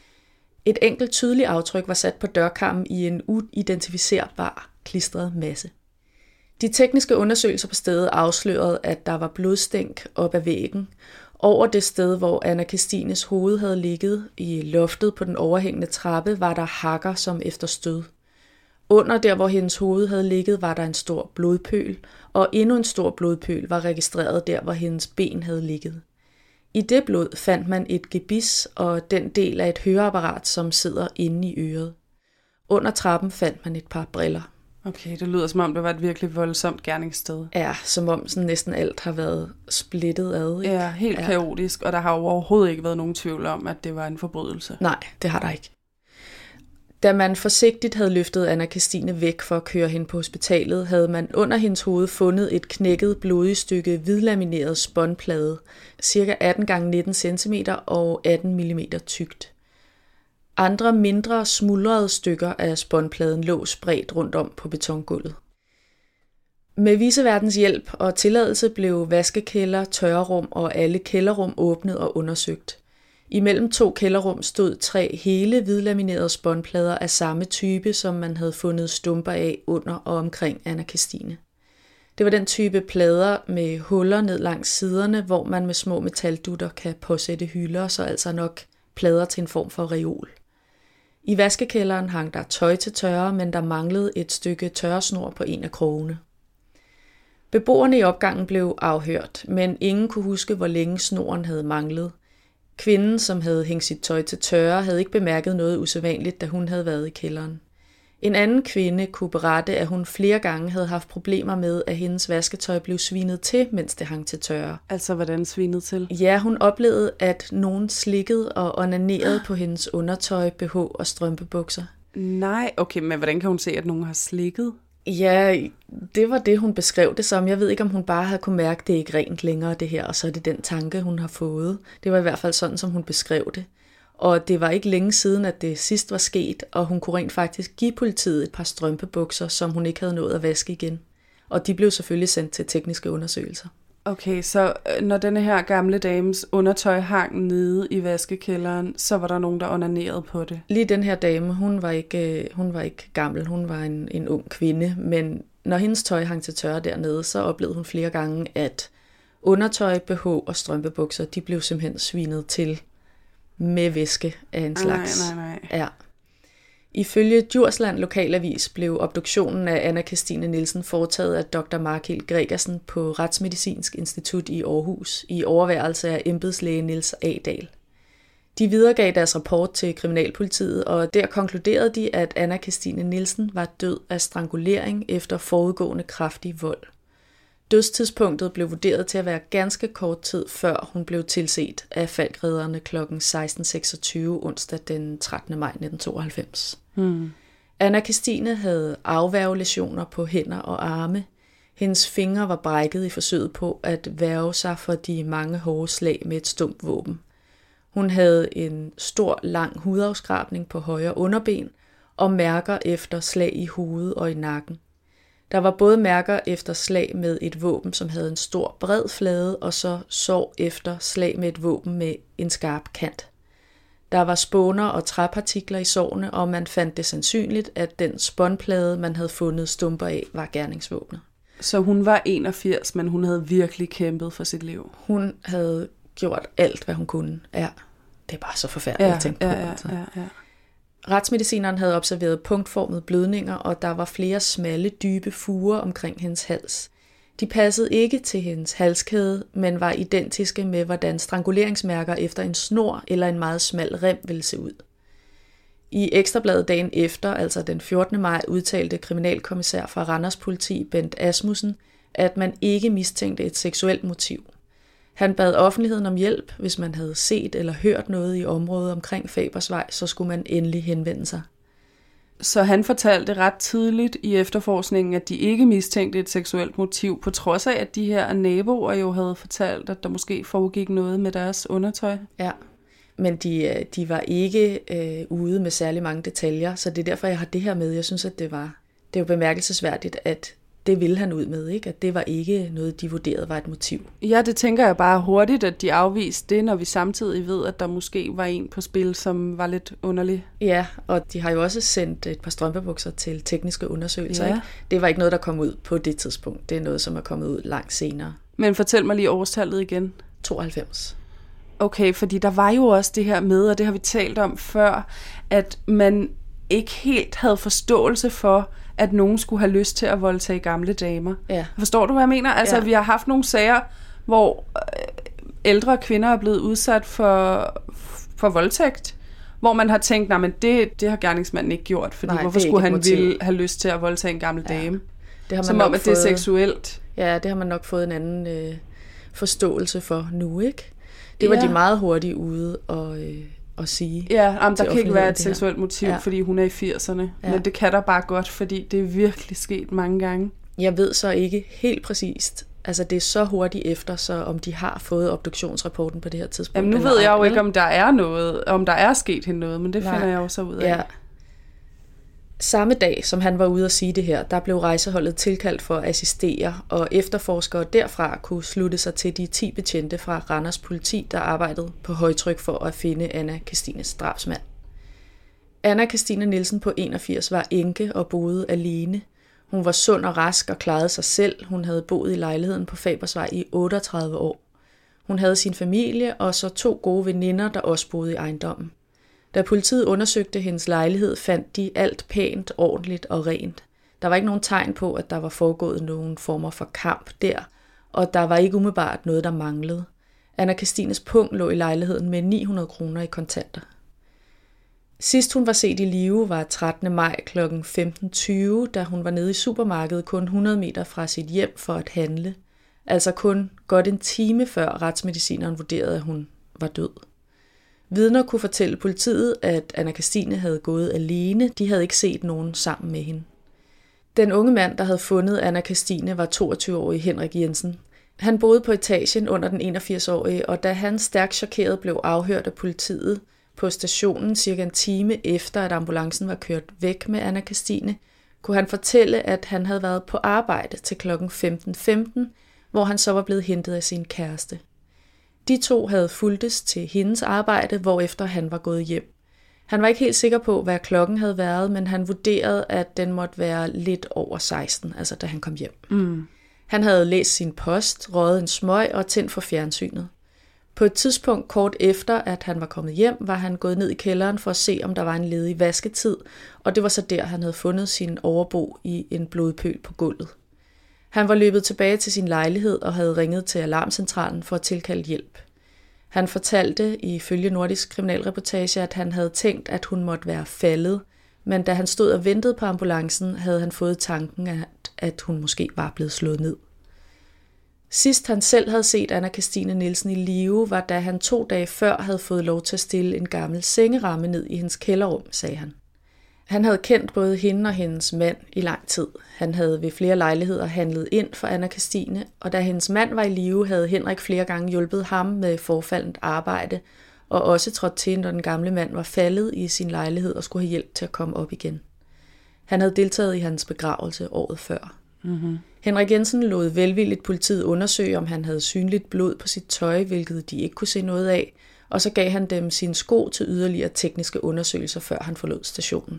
Et enkelt tydeligt aftryk var sat på dørkarmen i en uidentificerbar klistret masse. De tekniske undersøgelser på stedet afslørede, at der var blodstænk op ad væggen. Over det sted, hvor Anna Kirstines hoved havde ligget i loftet på den overhængende trappe, var der hakker som efter stød. Under der, hvor hendes hoved havde ligget, var der en stor blodpøl, og endnu en stor blodpøl var registreret der, hvor hendes ben havde ligget. I det blod fandt man et gebis og den del af et høreapparat, som sidder inde i øret. Under trappen fandt man et par briller. Okay, det lyder som om, det var et virkelig voldsomt gerningssted. Ja, som om sådan næsten alt har været splittet ad. Ikke? Ja, helt ja. kaotisk, og der har jo overhovedet ikke været nogen tvivl om, at det var en forbrydelse. Nej, det har der ikke. Da man forsigtigt havde løftet Anna Kirstine væk for at køre hende på hospitalet, havde man under hendes hoved fundet et knækket, blodigt stykke hvidlamineret spånplade, cirka atten gange nitten centimeter og atten millimeter tykt. Andre mindre smuldrede stykker af spånpladen lå spredt rundt om på betongulvet. Med viceværtens hjælp og tilladelse blev vaskekælder, tørrerum og alle kælderrum åbnet og undersøgt. Imellem to kælderrum stod tre hele hvidlaminerede spånplader af samme type, som man havde fundet stumper af under og omkring Anna Kirstine. Det var den type plader med huller ned langs siderne, hvor man med små metaldutter kan påsætte hylder, så altså nok plader til en form for reol. I vaskekælderen hang der tøj til tørre, men der manglede et stykke tørresnor på en af krogene. Beboerne i opgangen blev afhørt, men ingen kunne huske, hvor længe snoren havde manglet. Kvinden, som havde hængt sit tøj til tørre, havde ikke bemærket noget usædvanligt, da hun havde været i kælderen. En anden kvinde kunne berette, at hun flere gange havde haft problemer med, at hendes vasketøj blev svinet til, mens det hang til tørre. Altså, hvordan svinet til? Ja, hun oplevede, at nogen slikkede og onanerede på hendes undertøj, B H og strømpebukser. Nej, okay, men hvordan kan hun se, at nogen har slikket? Ja, det var det, hun beskrev det som. Jeg ved ikke, om hun bare havde kunne mærke, at det ikke er rent længere, det her, og så er det den tanke, hun har fået. Det var i hvert fald sådan, som hun beskrev det. Og det var ikke længe siden, at det sidst var sket, og hun kunne rent faktisk give politiet et par strømpebukser, som hun ikke havde nået at vaske igen. Og de blev selvfølgelig sendt til tekniske undersøgelser. Okay, så når denne her gamle dames undertøj hang nede i vaskekælderen, så var der nogen, der onanerede på det? Lige den her dame, hun var ikke, hun var ikke gammel, hun var en, en ung kvinde, men når hendes tøj hang til tørre dernede, så oplevede hun flere gange, at undertøj, B H og strømpebukser, de blev simpelthen svinet til med væske af en slags. Nej, nej, nej. Ja. Ifølge Djursland Lokalavis blev obduktionen af Anna Kirstine Nielsen foretaget af doktor Markild Gregersen på Retsmedicinsk Institut i Aarhus i overværelse af embedslæge Niels Adal. De videregav deres rapport til kriminalpolitiet, og der konkluderede de, at Anna Kirstine Nielsen var død af strangulering efter forudgående kraftig vold. Dødstidspunktet blev vurderet til at være ganske kort tid før hun blev tilset af Falckredderne kl. seksten seksogtyve onsdag den trettende maj nitten tooghalvfems. Hmm. Anna Kirstine havde afværgelæsioner på hænder og arme. Hendes fingre var brækket i forsøget på at værge sig for de mange hårde slag med et stumt våben. Hun havde en stor, lang hudafskrabning på højre underben og mærker efter slag i hovedet og i nakken. Der var både mærker efter slag med et våben, som havde en stor, bred flade, og så sår efter slag med et våben med en skarp kant. Der var spåner og træpartikler i sårene, og man fandt det sandsynligt, at den spånplade, man havde fundet stumper af, var gerningsvåbnet. Så hun var enogfirs, men hun havde virkelig kæmpet for sit liv. Hun havde gjort alt, hvad hun kunne. Ja, det er bare så forfærdeligt ja, at tænke på. Ja, ja, altså. ja, ja. Retsmedicineren havde observeret punktformede blødninger, og der var flere smalle, dybe fuger omkring hendes hals. De passede ikke til hendes halskæde, men var identiske med, hvordan stranguleringsmærker efter en snor eller en meget smal rem ville se ud. I Ekstrabladet dagen efter, altså den fjortende maj, udtalte kriminalkommissær fra Randers Politi, Bent Asmussen, at man ikke mistænkte et seksuelt motiv. Han bad offentligheden om hjælp. Hvis man havde set eller hørt noget i området omkring Fabersvej, så skulle man endelig henvende sig. Så han fortalte ret tidligt i efterforskningen, at de ikke mistænkte et seksuelt motiv, på trods af, at de her naboer jo havde fortalt, at der måske foregik noget med deres undertøj. Ja, men de, de var ikke øh, ude med særlig mange detaljer, så det er derfor, jeg har det her med. Jeg synes, at det var det er jo bemærkelsesværdigt, at det ville han ud med, ikke? At det var ikke noget, de vurderede var et motiv. Ja, det tænker jeg bare hurtigt, at de afviste det, når vi samtidig ved, at der måske var en på spil, som var lidt underlig. Ja, og de har jo også sendt et par strømpebukser til tekniske undersøgelser, ja. Ikke? Det var ikke noget, der kom ud på det tidspunkt. Det er noget, som er kommet ud langt senere. Men fortæl mig lige årstallet igen. tooghalvfems. Okay, fordi der var jo også det her med, og det har vi talt om før, at man ikke helt havde forståelse for, at nogen skulle have lyst til at voldtage gamle damer. Ja. Forstår du, hvad jeg mener? Altså, ja. Vi har haft nogle sager, hvor ældre kvinder er blevet udsat for, for voldtægt, hvor man har tænkt, nej, men det, det har gerningsmanden ikke gjort, fordi nej, hvorfor skulle han ville have lyst til at voldtage en gammel ja. dame? Det har man Som nok om, at fået, det er seksuelt. Ja, det har man nok fået en anden øh, forståelse for nu, ikke? Det var ja. de meget hurtigt ude og... Øh, at sige. Ja, jamen, der kan ikke være et seksuelt motiv, ja. fordi hun er i firserne. Ja. Men det kan der bare godt, fordi det er virkelig sket mange gange. Jeg ved så ikke helt præcist. Altså, det er så hurtigt efter, så om de har fået obduktionsrapporten på det her tidspunkt. Jamen, nu ved jeg jo ikke, om der er noget, om der er sket hende noget, men det Nej. finder jeg jo så ud af. Ja. Samme dag, som han var ude at sige det her, der blev rejseholdet tilkaldt for at assistere, og efterforskere derfra kunne slutte sig til de ti betjente fra Randers Politi, der arbejdede på højtryk for at finde Anna Kirstines drabsmand. Anna Kirstine Nielsen på enogfirs var enke og boede alene. Hun var sund og rask og klarede sig selv. Hun havde boet i lejligheden på Fabersvej i otteogtredive år. Hun havde sin familie og så to gode veninder, der også boede i ejendommen. Da politiet undersøgte hendes lejlighed, fandt de alt pænt, ordentligt og rent. Der var ikke nogen tegn på, at der var foregået nogen former for kamp der, og der var ikke umiddelbart noget, der manglede. Anna Kirstines pung lå i lejligheden med ni hundrede kroner i kontanter. Sidst hun var set i live var trettende maj klokken femten tyve, da hun var nede i supermarkedet kun hundrede meter fra sit hjem for at handle. Altså kun godt en time før retsmedicineren vurderede, at hun var død. Vidner kunne fortælle politiet, at Anna Kirstine havde gået alene. De havde ikke set nogen sammen med hende. Den unge mand, der havde fundet Anna Kirstine, var toogtyve-årig Henrik Jensen. Han boede på etagen under den enogfirs-årige, og da han stærkt chokeret blev afhørt af politiet på stationen cirka en time efter, at ambulancen var kørt væk med Anna Kirstine, kunne han fortælle, at han havde været på arbejde til klokken femten femten, hvor han så var blevet hentet af sin kæreste. De to havde fulgtes til hendes arbejde, hvorefter han var gået hjem. Han var ikke helt sikker på, hvad klokken havde været, men han vurderede, at den måtte være lidt over seksten, altså da han kom hjem. Mm. Han havde læst sin post, røget en smøg og tændt for fjernsynet. På et tidspunkt kort efter, at han var kommet hjem, var han gået ned i kælderen for at se, om der var en ledig vasketid, og det var så der, han havde fundet sin overbo i en blodpøl på gulvet. Han var løbet tilbage til sin lejlighed og havde ringet til alarmcentralen for at tilkalde hjælp. Han fortalte ifølge Nordisk Kriminalreportage, at han havde tænkt, at hun måtte være faldet, men da han stod og ventede på ambulancen, havde han fået tanken, at, at hun måske var blevet slået ned. Sidst han selv havde set Anna Kirstine Nielsen i live, var da han to dage før havde fået lov til at stille en gammel sengeramme ned i hendes kælderrum, sagde han. Han havde kendt både hende og hendes mand i lang tid. Han havde ved flere lejligheder handlet ind for Anna Kirstine, og da hendes mand var i live, havde Henrik flere gange hjulpet ham med forfaldent arbejde, og også trådt til, når den gamle mand var faldet i sin lejlighed og skulle have hjælp til at komme op igen. Han havde deltaget i hans begravelse året før. Mm-hmm. Henrik Jensen lod velvilligt politiet undersøge, om han havde synligt blod på sit tøj, hvilket de ikke kunne se noget af, og så gav han dem sine sko til yderligere tekniske undersøgelser, før han forlod stationen.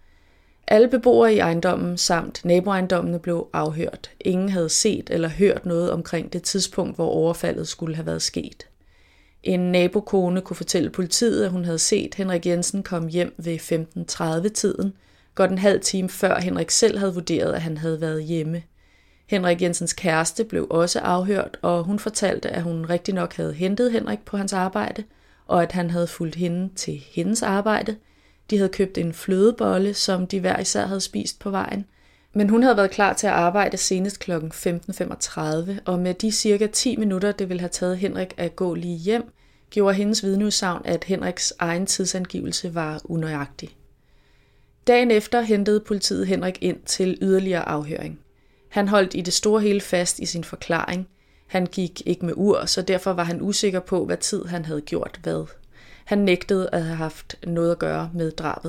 Alle beboere i ejendommen samt naboejendommene blev afhørt. Ingen havde set eller hørt noget omkring det tidspunkt, hvor overfaldet skulle have været sket. En nabokone kunne fortælle politiet, at hun havde set Henrik Jensen komme hjem ved femten tredive-tiden, godt en halv time før Henrik selv havde vurderet, at han havde været hjemme. Henrik Jensens kæreste blev også afhørt, og hun fortalte, at hun rigtig nok havde hentet Henrik på hans arbejde, og at han havde fulgt hende til hendes arbejde. De havde købt en flødebolle, som de hver især havde spist på vejen. Men hun havde været klar til at arbejde senest klokken femten femogtredive, og med de cirka ti minutter, det ville have taget Henrik at gå lige hjem, gjorde hendes vidneudsagn, at Henriks egen tidsangivelse var unøjagtig. Dagen efter hentede politiet Henrik ind til yderligere afhøring. Han holdt i det store hele fast i sin forklaring. Han gik ikke med ur, så derfor var han usikker på, hvad tid han havde gjort hvad. Han nægtede at have haft noget at gøre med drabet.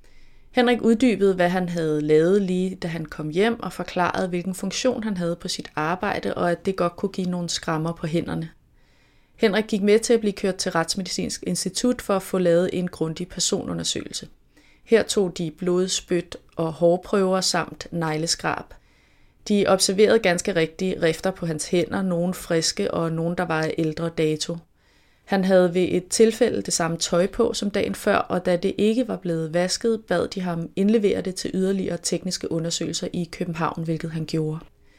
Henrik uddybede, hvad han havde lavet lige da han kom hjem, og forklarede, hvilken funktion han havde på sit arbejde, og at det godt kunne give nogle skrammer på hænderne. Henrik gik med til at blive kørt til Retsmedicinsk Institut for at få lavet en grundig personundersøgelse. Her tog de blod, spyt og hårprøver samt negleskrab. De observerede ganske rigtigt rifter på hans hænder, nogle friske og nogle, der var af ældre dato. Han havde ved et tilfælde det samme tøj på som dagen før, og da det ikke var blevet vasket, bad de ham indlevere det til yderligere tekniske undersøgelser i København, hvilket han gjorde.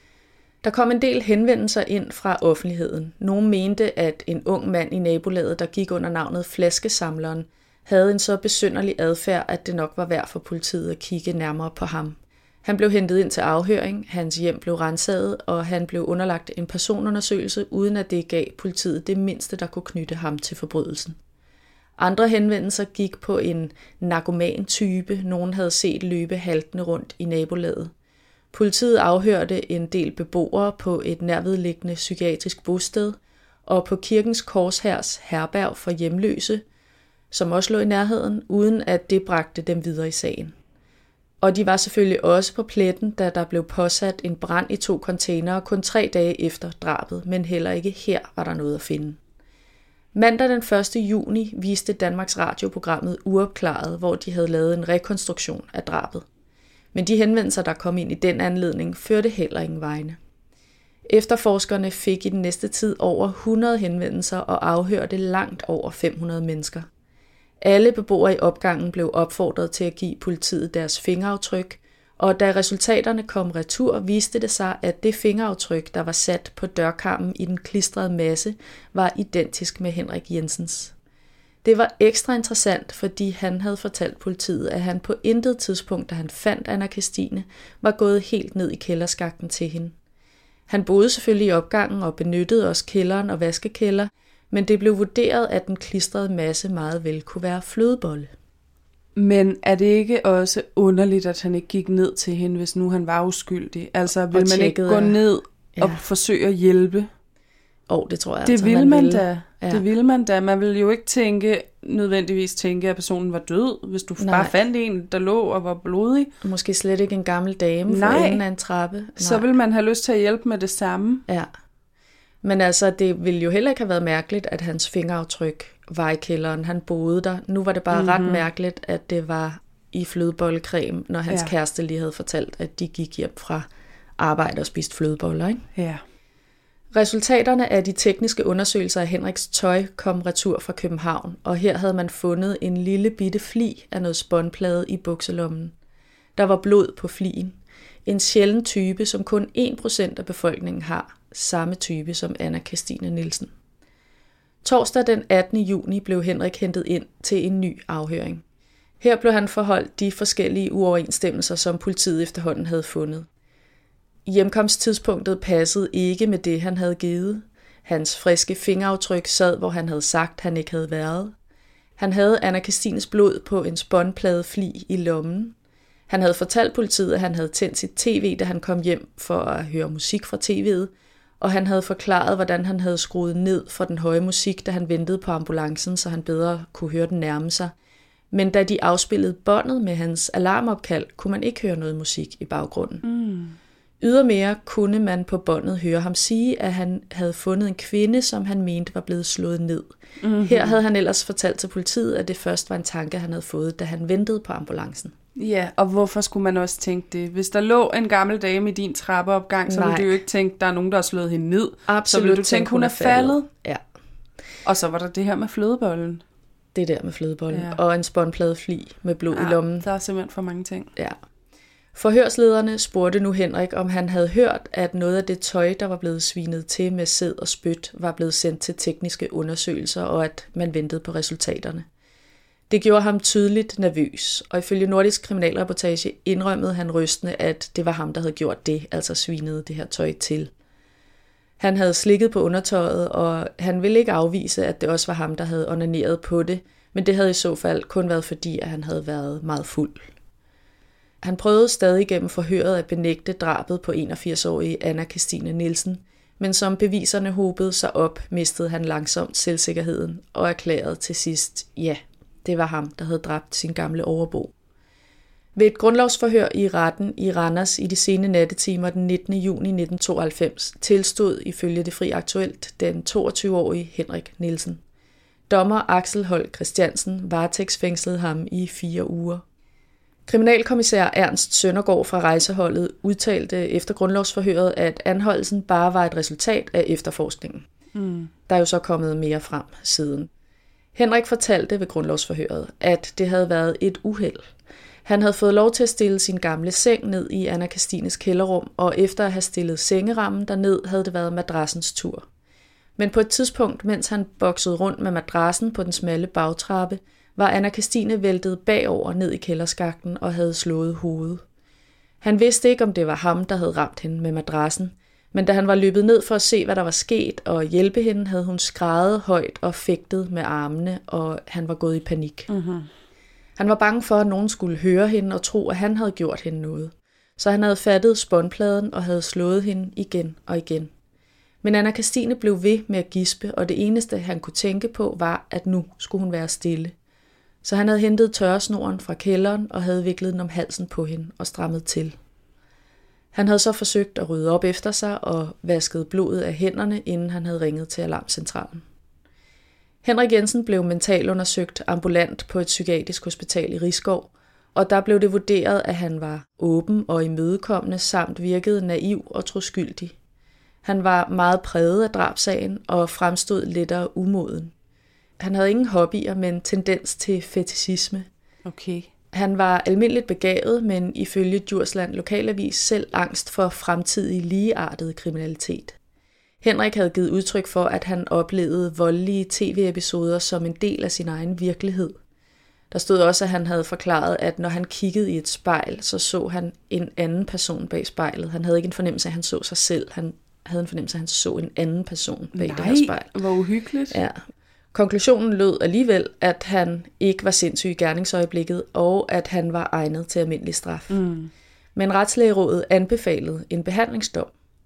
Der kom en del henvendelser ind fra offentligheden. Nogle mente, at en ung mand i nabolaget, der gik under navnet Flaskesamleren, havde en så besynderlig adfærd, at det nok var værd for politiet at kigge nærmere på ham. Han blev hentet ind til afhøring, hans hjem blev ransaget, og han blev underlagt en personundersøgelse, uden at det gav politiet det mindste, der kunne knytte ham til forbrydelsen. Andre henvendelser gik på en narkoman-type, nogen havde set løbe haltende rundt i nabolaget. Politiet afhørte en del beboere på et nærvedliggende psykiatrisk bosted, og på Kirkens Korshærs herberg for hjemløse, som også lå i nærheden, uden at det bragte dem videre i sagen. Og de var selvfølgelig også på pletten, da der blev påsat en brand i to containere kun tre dage efter drabet, men heller ikke her var der noget at finde. Mandag den første juni viste Danmarks Radio-programmet Uopklaret, hvor de havde lavet en rekonstruktion af drabet. Men de henvendelser, der kom ind i den anledning, førte heller ingen vegne. Efterforskerne fik i den næste tid over hundrede henvendelser og afhørte langt over fem hundrede mennesker. Alle beboere i opgangen blev opfordret til at give politiet deres fingeraftryk, og da resultaterne kom retur, viste det sig, at det fingeraftryk, der var sat på dørkarmen i den klistrede masse, var identisk med Henrik Jensens. Det var ekstra interessant, fordi han havde fortalt politiet, at han på intet tidspunkt, da han fandt Anna Kirstine, var gået helt ned i kælderskakten til hende. Han boede selvfølgelig i opgangen og benyttede også kælderen og vaskekælder, men det blev vurderet, at den klistrede masse meget vel kunne være flødebolle. Men er det ikke også underligt, at han ikke gik ned til hende, hvis nu han var uskyldig? Altså, vil man ikke gå ned og ja. forsøge at hjælpe? Åh, oh, det tror jeg. Det altså, vil man, man da. Ja. Det vil man da. Man vil jo ikke tænke, nødvendigvis tænke, at personen var død, hvis du Nej. bare fandt en, der lå og var blodig. Måske slet ikke en gammel dame for enden af en trappe. Nej. Så vil man have lyst til at hjælpe med det samme. Ja. Men altså, det ville jo heller ikke have været mærkeligt, at hans fingeraftryk var i kælderen. Han boede der. Nu var det bare mm-hmm. ret mærkeligt, at det var i flødebollecreme, når hans ja. kæreste lige havde fortalt, at de gik hjem fra arbejde og spiste flødeboller, ikke? Ja. Resultaterne af de tekniske undersøgelser af Henriks tøj kom retur fra København, og her havde man fundet en lille bitte fli af noget spånplade i bukselommen. Der var blod på flien. En sjælden type, som kun en procent af befolkningen har. Samme type som Anna Kirstine Nielsen. Torsdag den attende juni blev Henrik hentet ind til en ny afhøring. Her blev han forholdt de forskellige uoverensstemmelser, som politiet efterhånden havde fundet. Hjemkomsttidspunktet passede ikke med det, han havde givet. Hans friske fingeraftryk sad, hvor han havde sagt, han ikke havde været. Han havde Anna Kirstines blod på en spånplade fli i lommen. Han havde fortalt politiet, at han havde tændt sit tv, da han kom hjem for at høre musik fra tv'et, og han havde forklaret, hvordan han havde skruet ned for den høje musik, da han ventede på ambulancen, så han bedre kunne høre den nærme sig. Men da de afspillede båndet med hans alarmopkald, kunne man ikke høre noget musik i baggrunden. Mm. Ydermere kunne man på båndet høre ham sige, at han havde fundet en kvinde, som han mente var blevet slået ned. Mm-hmm. Her havde han ellers fortalt til politiet, at det først var en tanke, han havde fået, da han ventede på ambulancen. Ja, og hvorfor skulle man også tænke det? Hvis der lå en gammel dame i din trappeopgang, så Nej. ville du jo ikke tænke, der er nogen, der har slået hende ned. Absolut, så ville du tænke, hun er faldet. Ja. Og så var der det her med flødebollen. Det der med flødebollen. Ja. Og en spånpladefli med blod ja, i lommen. Der er simpelthen for mange ting. Ja. Forhørslederne spurgte nu Henrik, om han havde hørt, at noget af det tøj, der var blevet svinet til med sæd og spyt, var blevet sendt til tekniske undersøgelser, og at man ventede på resultaterne. Det gjorde ham tydeligt nervøs, og ifølge Nordisk Kriminalreportage indrømmede han rystende, at det var ham, der havde gjort det, altså svinede det her tøj til. Han havde slikket på undertøjet, og han ville ikke afvise, at det også var ham, der havde onaneret på det, men det havde i så fald kun været fordi, at han havde været meget fuld. Han prøvede stadig gennem forhøret at benægte drabet på enogfirs-årige Anna Kirstine Nielsen, men som beviserne hobede sig op, mistede han langsomt selvsikkerheden og erklærede til sidst, ja, det var ham, der havde dræbt sin gamle overbo. Ved et grundlovsforhør i retten i Randers i de sene nattetimer den nittende juni nitten tooghalvfems tilstod ifølge Det Fri Aktuelt den toogtyve-årige Henrik Nielsen. Dommer Axel Holt Christiansen varetægtsfængslede ham i fire uger. Kriminalkommissær Ernst Søndergaard fra rejseholdet udtalte efter grundlovsforhøret, at anholdelsen bare var et resultat af efterforskningen. Mm. Der er jo så kommet mere frem siden. Henrik fortalte ved grundlovsforhøret, at det havde været et uheld. Han havde fået lov til at stille sin gamle seng ned i Anna Kirstines kælderrum, og efter at have stillet sengerammen derned, havde det været madrassens tur. Men på et tidspunkt, mens han boksede rundt med madrassen på den smalle bagtrappe, var Anna Kirstine væltet bagover ned i kælderskakten og havde slået hovedet. Han vidste ikke, om det var ham, der havde ramt hende med madrassen, men da han var løbet ned for at se, hvad der var sket og hjælpe hende, havde hun skrædet højt og fægtet med armene, og han var gået i panik. Mm-hmm. Han var bange for, at nogen skulle høre hende og tro, at han havde gjort hende noget. Så han havde fattet spånpladen og havde slået hende igen og igen. Men Anna Kirstine blev ved med at gispe, og det eneste, han kunne tænke på, var, at nu skulle hun være stille. Så han havde hentet tørresnoren fra kælderen og havde viklet den om halsen på hende og strammet til. Han havde så forsøgt at rydde op efter sig og vasket blodet af hænderne, inden han havde ringet til alarmcentralen. Henrik Jensen blev mentalundersøgt ambulant på et psykiatrisk hospital i Risskov, og der blev det vurderet, at han var åben og imødekommende samt virkede naiv og troskyldig. Han var meget præget af drabsagen og fremstod lettere umoden. Han havde ingen hobbyer, men tendens til fetishisme. Okay. Han var almindeligt begavet, men ifølge Djursland Lokalavis selv angst for fremtidig ligeartet kriminalitet. Henrik havde givet udtryk for, at han oplevede voldelige tv-episoder som en del af sin egen virkelighed. Der stod også, at han havde forklaret, at når han kiggede i et spejl, så så han en anden person bag spejlet. Han havde ikke en fornemmelse af, at han så sig selv. Han havde en fornemmelse af, at han så en anden person bag Nej, det her spejl. hvor uhyggeligt. Ja. Konklusionen lød alligevel, at han ikke var sindssyg i gerningsøjeblikket, og at han var egnet til almindelig straf. Mm. Men Retslægerådet anbefalede en behandlingsdom.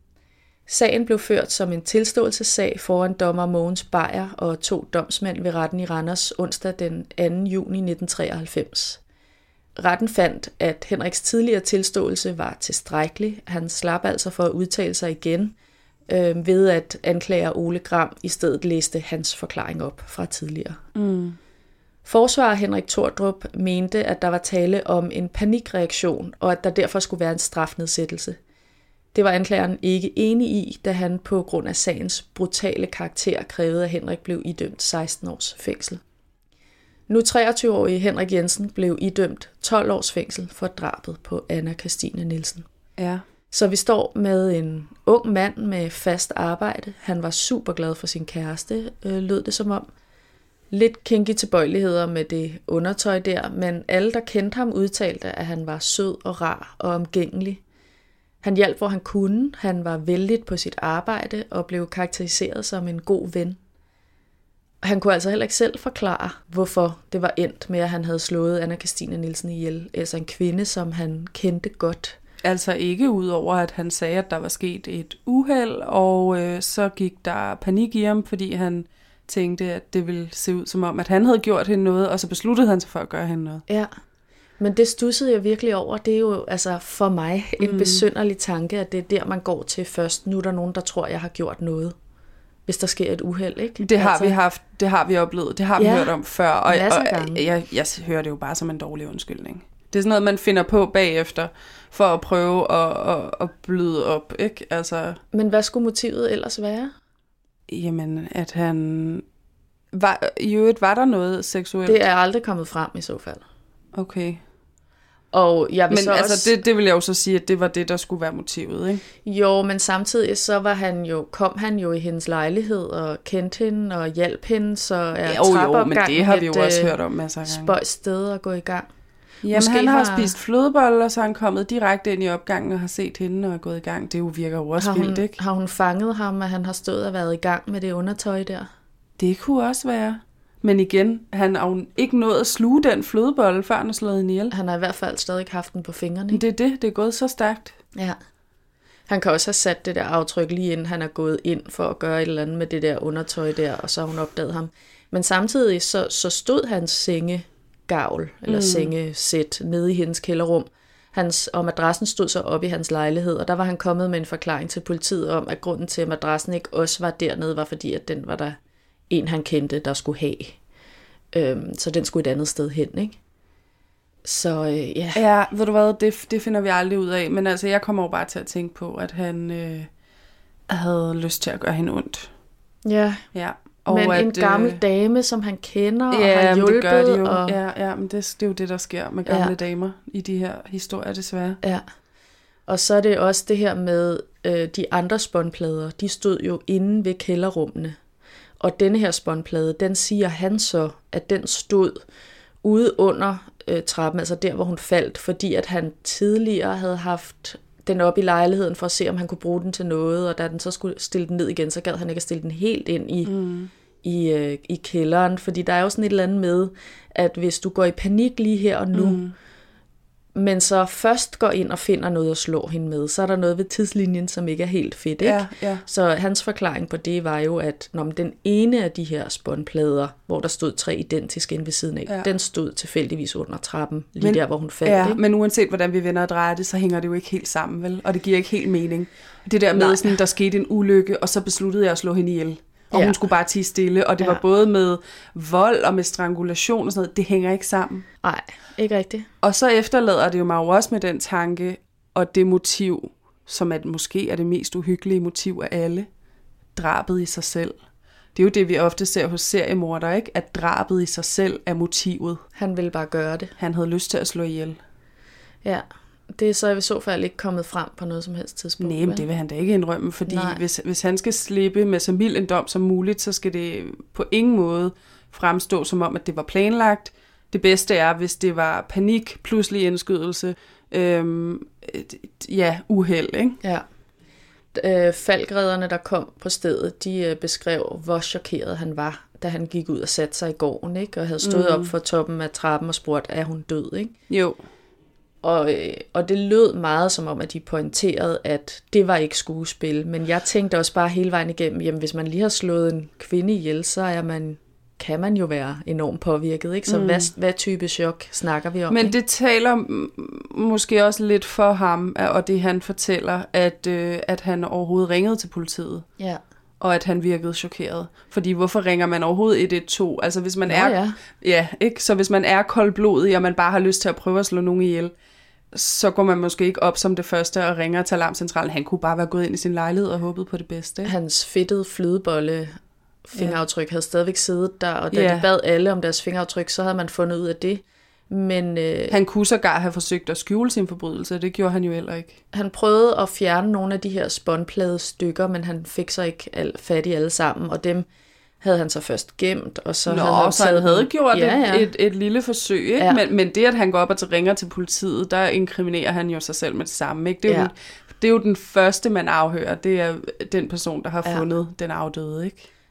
Sagen blev ført som en tilståelsessag foran dommer Mogens Beyer og to domsmænd ved retten i Randers onsdag den anden juni nitten treoghalvfems. Retten fandt, at Henriks tidligere tilståelse var tilstrækkelig. Han slap altså for at udtale sig igen, øh, ved at anklager Ole Gram i stedet læste hans forklaring op fra tidligere. Mm. Forsvarer Henrik Tordrup mente, at der var tale om en panikreaktion, og at der derfor skulle være en strafnedsættelse. Det var anklageren ikke enig i, da han på grund af sagens brutale karakter krævede, at Henrik blev idømt seksten års fængsel. Nu treogtyve-årige Henrik Jensen blev idømt tolv års fængsel for drabet på Anna Kirstine Nielsen. Ja. Så vi står med en ung mand med fast arbejde. Han var super glad for sin kæreste, øh, lød det som om. Lidt kinky tilbøjeligheder med det undertøj der, men alle, der kendte ham, udtalte, at han var sød og rar og omgængelig. Han hjalp, hvor han kunne. Han var vældig på sit arbejde og blev karakteriseret som en god ven. Han kunne altså heller ikke selv forklare, hvorfor det var endt med, at han havde slået Anna Kirstine Nielsen ihjel. Altså en kvinde, som han kendte godt. Altså ikke ud over, at han sagde, at der var sket et uheld, og øh, så gik der panik i ham, fordi han tænkte, at det ville se ud som om, at han havde gjort hende noget, og så besluttede han sig for at gøre hende noget. Ja, men det stussede jeg virkelig over. Det er jo altså for mig en mm. besynderlig tanke, at det er der, man går til først. Nu er der nogen, der tror, jeg har gjort noget, hvis der sker et uheld, ikke? Det har altså, vi haft, det har vi oplevet, det har vi ja, hørt om før, og, og jeg, jeg hører det jo bare som en dårlig undskyldning. Det er sådan noget, man finder på bagefter, for at prøve at, at, at bløde op, ikke? Altså, men hvad skulle motivet ellers være? Jamen, at han... Var, i øvrigt, var der noget seksuelt? Det er aldrig kommet frem i så fald. Okay. Og jeg vil men så altså, også... det, det vil jeg jo så sige, at det var det, der skulle være motivet, ikke? Jo, men samtidig så var han jo, kom han jo i hendes lejlighed og kendte hende og hjalp hende, så er jo, jo, men det har vi jo også hørt om masser af gange. Spøjs sted at gå i gang. Jamen, Måske han har, har spist flødeboller, så er han kommet direkte ind i opgangen og har set hende og er gået i gang. Det jo virker jo også vildt, ikke? Har hun fanget ham, at han har stået og været i gang med det undertøj der? Det kunne også være. Men igen, han har jo ikke nået at sluge den flødebolle, før han har slået hende ihjel. Han har i hvert fald stadig haft den på fingrene. Det er det, det er gået så stærkt. Ja. Han kan også have sat det der aftryk lige inden han er gået ind for at gøre et eller andet med det der undertøj der, og så har hun opdaget ham. Men samtidig så, så stod hans sengegavl, eller mm. sengesæt, nede i hendes kælderrum. Hans, og madrassen stod så oppe i hans lejlighed, og der var han kommet med en forklaring til politiet om, at grunden til, at madrassen ikke også var dernede, var fordi, at den var der en, han kendte, der skulle have. Øhm, så den skulle et andet sted hen, ikke? Så øh, ja. Ja, ved du hvad, det, det finder vi aldrig ud af. Men altså, jeg kommer jo bare til at tænke på, at han øh, havde lyst til at gøre hende ondt. Ja, ja. Og men at, en gammel øh, dame, som han kender ja, og har hjulpet. Ja, det gør de jo. Og... Ja, ja, men det, det er jo det, der sker med gamle ja. damer i de her historier, desværre. Ja, og så er det også det her med øh, de andre spåndplader. De stod jo inde ved kælderrummene. Og denne her spåndplade, den siger han så, at den stod ude under øh, trappen, altså der, hvor hun faldt, fordi at han tidligere havde haft den op i lejligheden for at se, om han kunne bruge den til noget, og da den så skulle stille den ned igen, så gad han ikke at stille den helt ind i, mm. i, øh, i kælderen, fordi der er jo sådan et eller andet med, at hvis du går i panik lige her og nu, mm. men så først går ind og finder noget at slå hende med, så er der noget ved tidslinjen, som ikke er helt fedt, ikke? Ja, ja. Så hans forklaring på det var jo, at når den ene af de her spåndplader, hvor der stod tre identiske inde ved siden af, ja. den stod tilfældigvis under trappen, lige men, der, hvor hun faldt. Ja, ikke? Men uanset hvordan vi vender og drejer det, så hænger det jo ikke helt sammen, vel? Og det giver ikke helt mening. Det der med, sådan, der skete en ulykke, og så besluttede jeg at slå hende ihjel. Og ja. hun skulle bare tie stille, og det ja. var både med vold og med strangulation og sådan noget. Det hænger ikke sammen. Nej, ikke rigtigt. Og så efterlader det jo mig jo også med den tanke, og det motiv, som at måske er det mest uhyggelige motiv af alle, drabet i sig selv. Det er jo det, vi ofte ser hos seriemordere, ikke? At drabet i sig selv er motivet. Han ville bare gøre det. Han havde lyst til at slå ihjel. Ja. Det er så i så fald ikke kommet frem på noget som helst tidspunkt. Nej, men det vil han da ikke indrømme, fordi hvis, hvis han skal slippe med så mild en dom som muligt, så skal det på ingen måde fremstå som om, at det var planlagt. Det bedste er, hvis det var panik, pludselig indskydelse, øhm, ja, uheld, ikke? Ja. Øh, falkredderne, der kom på stedet, de øh, beskrev, hvor chokeret han var, da han gik ud og satte sig i gården, ikke? Og havde stået mm. op for toppen af trappen og spurgt, er hun død, ikke? Jo. Og, og det lød meget som om, at de pointerede, at det var ikke skuespil. Men jeg tænkte også bare hele vejen igennem, jamen hvis man lige har slået en kvinde ihjel, så er man, kan man jo være enormt påvirket. Ikke? Så mm. hvad, hvad type chok snakker vi om? Men ikke? det taler måske også lidt for ham, og det han fortæller, at, øh, at han overhovedet ringede til politiet. Ja. Og at han virkede chokeret. Fordi hvorfor ringer man overhovedet et et to? Altså hvis man Nå, er ja. Ja, ikke? Så hvis man er koldblodig, og man bare har lyst til at prøve at slå nogen ihjel, så går man måske ikke op som det første og ringer til alarmcentralen. Han kunne bare være gået ind i sin lejlighed og håbet på det bedste. Ikke? Hans fedtede flødebolle fingeraftryk ja. havde stadigvæk siddet der, og da ja. de bad alle om deres fingeraftryk, så havde man fundet ud af det. Men øh, han kunne sågar have forsøgt at skjule sin forbrydelse, det gjorde han jo heller ikke. Han prøvede at fjerne nogle af de her spåndpladestykker, men han fik så ikke al, fat i alle sammen, og dem havde han så først gemt, og så Nå, havde han, så han havde dem. gjort ja, ja. Et, et, et lille forsøg, ikke? Ja. Men, men det, at han går op og ringer til politiet, der inkriminerer han jo sig selv med det samme, ikke? Det er, ja. jo, den, det er jo den første, man afhører, det er den person, der har ja. fundet den afdøde, ikke?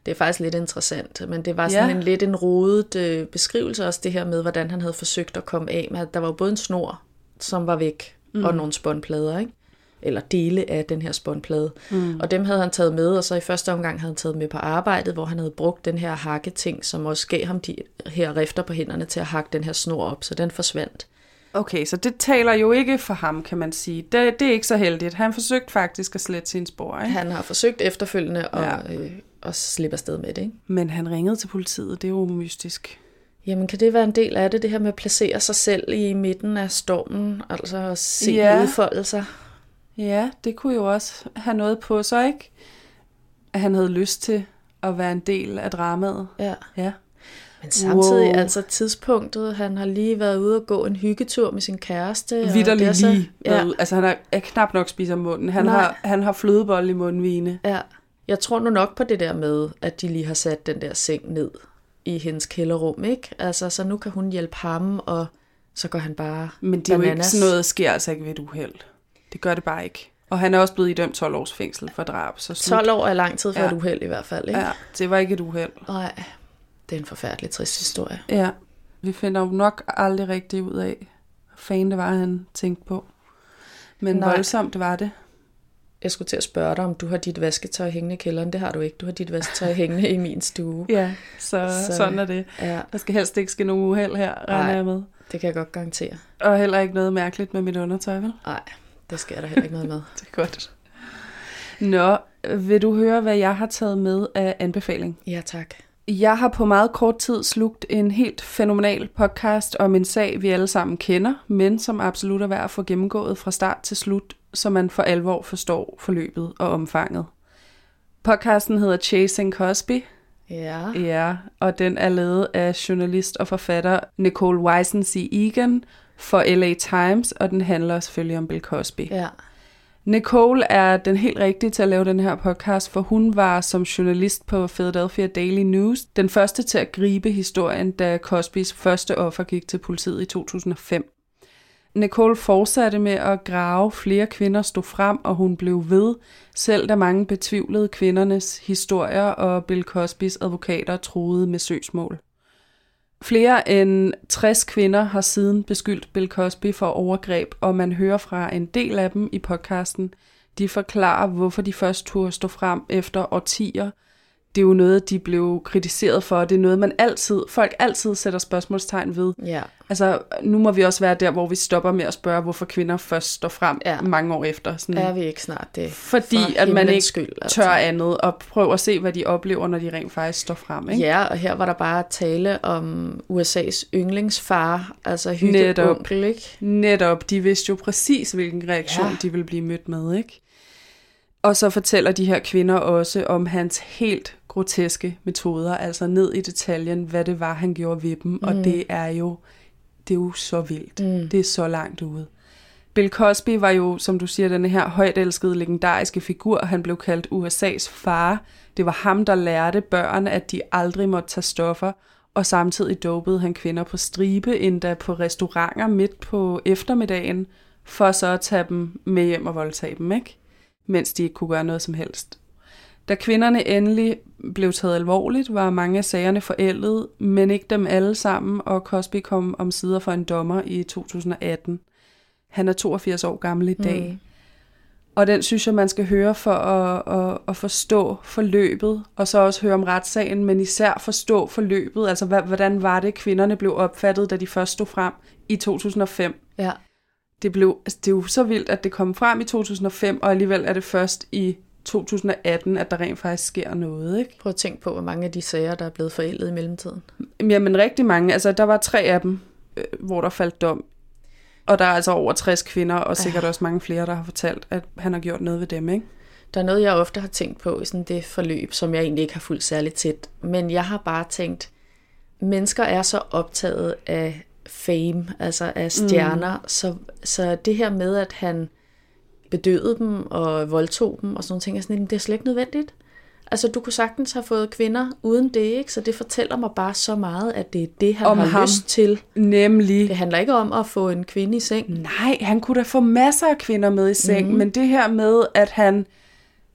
Det er faktisk lidt interessant, men det var sådan ja. en lidt en rodet øh, beskrivelse også det her med, hvordan han havde forsøgt at komme af med. Der var jo både en snor, som var væk, mm. og nogle spånplader, ikke? Eller dele af den her spånplade. Mm. Og dem havde han taget med, og så i første omgang havde han taget med på arbejdet, hvor han havde brugt den her hakketing, som også gav ham de her rifter på hænderne til at hakke den her snor op, så den forsvandt. Okay, så det taler jo ikke for ham, kan man sige. Det, det er ikke så heldigt. Han forsøgte faktisk at slette sine spor, ikke? Han har forsøgt efterfølgende at, ja. øh, at slippe afsted med det, ikke? Men han ringede til politiet, det er jo mystisk. Jamen, kan det være en del af det, det her med at placere sig selv i midten af stormen, altså at se ja. udfolde sig? Ja, det kunne jo også have noget på sig, ikke? At han havde lyst til at være en del af dramaet. Ja. Ja. Men samtidig, wow. altså tidspunktet, han har lige været ude og gå en hyggetur med sin kæreste. Vitterligt så, lige ja. været ude. Altså han er, er knap nok spist om munden. Han har, han har flødebolle i mundvine. Ja. Jeg tror nu nok på det der med, at de lige har sat den der seng ned i hendes kælderrum, ikke? Altså, så nu kan hun hjælpe ham, og så går han bare Men det er bananas. jo ikke sådan noget, sker altså ikke ved et uheld. Det gør det bare ikke. Og han er også blevet idømt tolv års fængsel for drab. Så slut. tolv år er lang tid for ja. et uheld i hvert fald, ikke? Ja, det var ikke et uheld. Nej, det er en forfærdelig trist historie. Ja, vi finder jo nok aldrig rigtig ud af, hvad fanden det var, han tænkte på. Men Nej. voldsomt var det. Jeg skulle til at spørge dig, om du har dit vasketøj hængende i kælderen. Det har du ikke. Du har dit vasketøj hængende i min stue. Ja, så, så sådan er det. Ja. Der skal helst ikke ske nogen uheld her, regner jeg med. Det kan jeg godt garantere. Og heller ikke noget mærkeligt med mit undertøj, vel? Nej, det sker der heller ikke noget med. Det er godt. Nå, vil du høre, hvad jeg har taget med af anbefaling? Ja, tak. Jeg har på meget kort tid slugt en helt fænomenal podcast om en sag, vi alle sammen kender, men som absolut er værd at få gennemgået fra start til slut, så man for alvor forstår forløbet og omfanget. Podcasten hedder Chasing Cosby. Ja. Ja, og den er lavet af journalist og forfatter Nicole Weisense-Egan for L A Times, og den handler selvfølgelig om Bill Cosby. Ja. Nicole er den helt rigtige til at lave den her podcast, for hun var som journalist på Philadelphia Daily News den første til at gribe historien, da Cosbys første offer gik til politiet i to tusind og fem. Nicole fortsatte med at grave, flere kvinder stod frem, og hun blev ved, selv da mange betvivlede kvindernes historier, og Bill Cosbys advokater troede med søgsmål. Flere end tres kvinder har siden beskyldt Bill Cosby for overgreb, og man hører fra en del af dem i podcasten. De forklarer, hvorfor de først turde stå frem efter årtier. Det er jo noget, de blev kritiseret for. Det er noget, man altid, folk altid sætter spørgsmålstegn ved. Ja. Altså, nu må vi også være der, hvor vi stopper med at spørge, hvorfor kvinder først står frem ja. mange år efter. Sådan, er vi ikke snart det? Fordi at man ikke skyld, altså. tør andet, og prøver at se, hvad de oplever, når de rent faktisk står frem. Ikke? Ja, og her var der bare tale om U S A's yndlingsfar, altså hyggeonkel, ikke? Netop, de vidste jo præcis, hvilken reaktion ja. de ville blive mødt med, ikke? Og så fortæller de her kvinder også om hans helt groteske metoder, altså ned i detaljen, hvad det var, han gjorde ved dem, mm. og det er jo, det er jo så vildt. Mm. Det er så langt ude. Bill Cosby var jo, som du siger, denne her højt elskede, legendariske figur. Han blev kaldt U S A's far. Det var ham, der lærte børn, at de aldrig måtte tage stoffer, og samtidig dopede han kvinder på stribe, endda på restauranter midt på eftermiddagen, for så at tage dem med hjem og voldtage dem, ikke? Mens de ikke kunne gøre noget som helst. Da kvinderne endelig blev taget alvorligt, var mange af sagerne forældet, men ikke dem alle sammen, og Cosby kom omsider for en dommer i to tusind og atten. Han er toogfirs år gammel i dag. Mm. Og den synes jeg, man skal høre for at, at, at forstå forløbet, og så også høre om retssagen, men især forstå forløbet. Altså, hvordan var det, kvinderne blev opfattet, da de først stod frem i to tusind og fem? Ja. Det, blev, altså, det er jo så vildt, at det kom frem i to tusind og fem, og alligevel er det først i to tusind og atten, at der rent faktisk sker noget, ikke? Prøv at tænke på, hvor mange af de sager, der er blevet forældet i mellemtiden. Jamen rigtig mange. Altså, der var tre af dem, øh, hvor der faldt dom. Og der er altså over tres kvinder, og sikkert ja. også mange flere, der har fortalt, at han har gjort noget ved dem, ikke? Der er noget, jeg ofte har tænkt på i sådan det forløb, som jeg egentlig ikke har fulgt særligt tæt. Men jeg har bare tænkt, mennesker er så optaget af fame, altså af stjerner, mm. så, så det her med, at han bedøvede dem og voldtog dem og sådan nogle ting, er sådan, det er slet ikke nødvendigt. Altså, du kunne sagtens have fået kvinder uden det, ikke? Så det fortæller mig bare så meget, at det er det, han om har ham. lyst til. Nemlig. Det handler ikke om at få en kvinde i seng. Nej, han kunne da få masser af kvinder med i seng, mm. men det her med, at han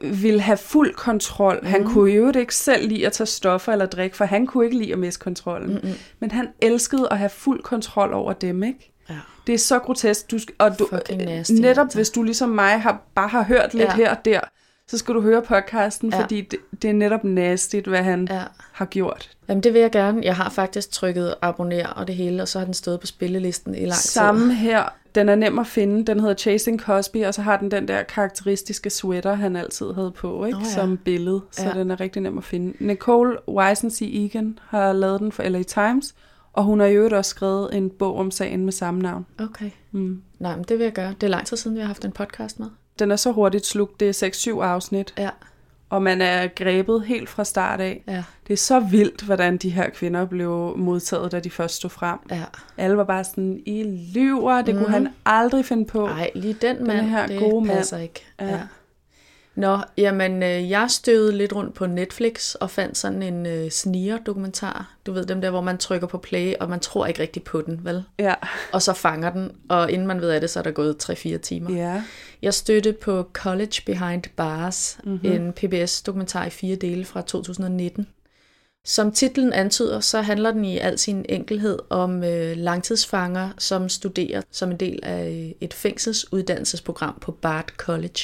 ville have fuld kontrol. Mm. Han kunne jo ikke selv lide at tage stoffer eller drikke, for han kunne ikke lide at miste kontrollen. Mm-hmm. Men han elskede at have fuld kontrol over dem, ikke? Ja. Det er så grotesk. Du, og du, nasty, netop altså. Hvis du ligesom mig har, bare har hørt lidt ja. her og der, så skal du høre podcasten, ja. fordi det, det er netop nastigt, hvad han ja. har gjort. Jamen det vil jeg gerne. Jeg har faktisk trykket abonner og det hele, og så har den stået på spillelisten i lang tid. Samme her. Den er nem at finde. Den hedder Chasing Cosby, og så har den den der karakteristiske sweater, han altid havde på, ikke? Oh, ja. Som billede. Så ja. den er rigtig nem at finde. Nicole Wisency-Egan har lavet den for L A Times, og hun har jo også skrevet en bog om sagen med samme navn. Okay. Mm. Nej, men det vil jeg gøre. Det er lang tid siden, vi har haft en podcast med. Den er så hurtigt slugt. Det er seks syv afsnit. Ja. Og man er grebet helt fra start af. Ja. Det er så vildt, hvordan de her kvinder blev modtaget, da de først stod frem. Ja. Alle var bare sådan, I lyver, det mm. kunne han aldrig finde på. Nej, lige den mand, den her det gode passer mand. ikke. Ja. Ja. Nå, jamen, jeg støvede lidt rundt på Netflix og fandt sådan en uh, sniger-dokumentar. Du ved, dem der, hvor man trykker på play, og man tror ikke rigtig på den, vel? Ja. Og så fanger den, og inden man ved af det, så er der gået tre fire timer. Ja. Jeg stødte på College Behind Bars, mm-hmm. en P B S-dokumentar i fire dele fra to tusind nitten. Som titlen antyder, så handler den i al sin enkelhed om øh, langtidsfanger, som studerer som en del af et fængselsuddannelsesprogram på Bard College.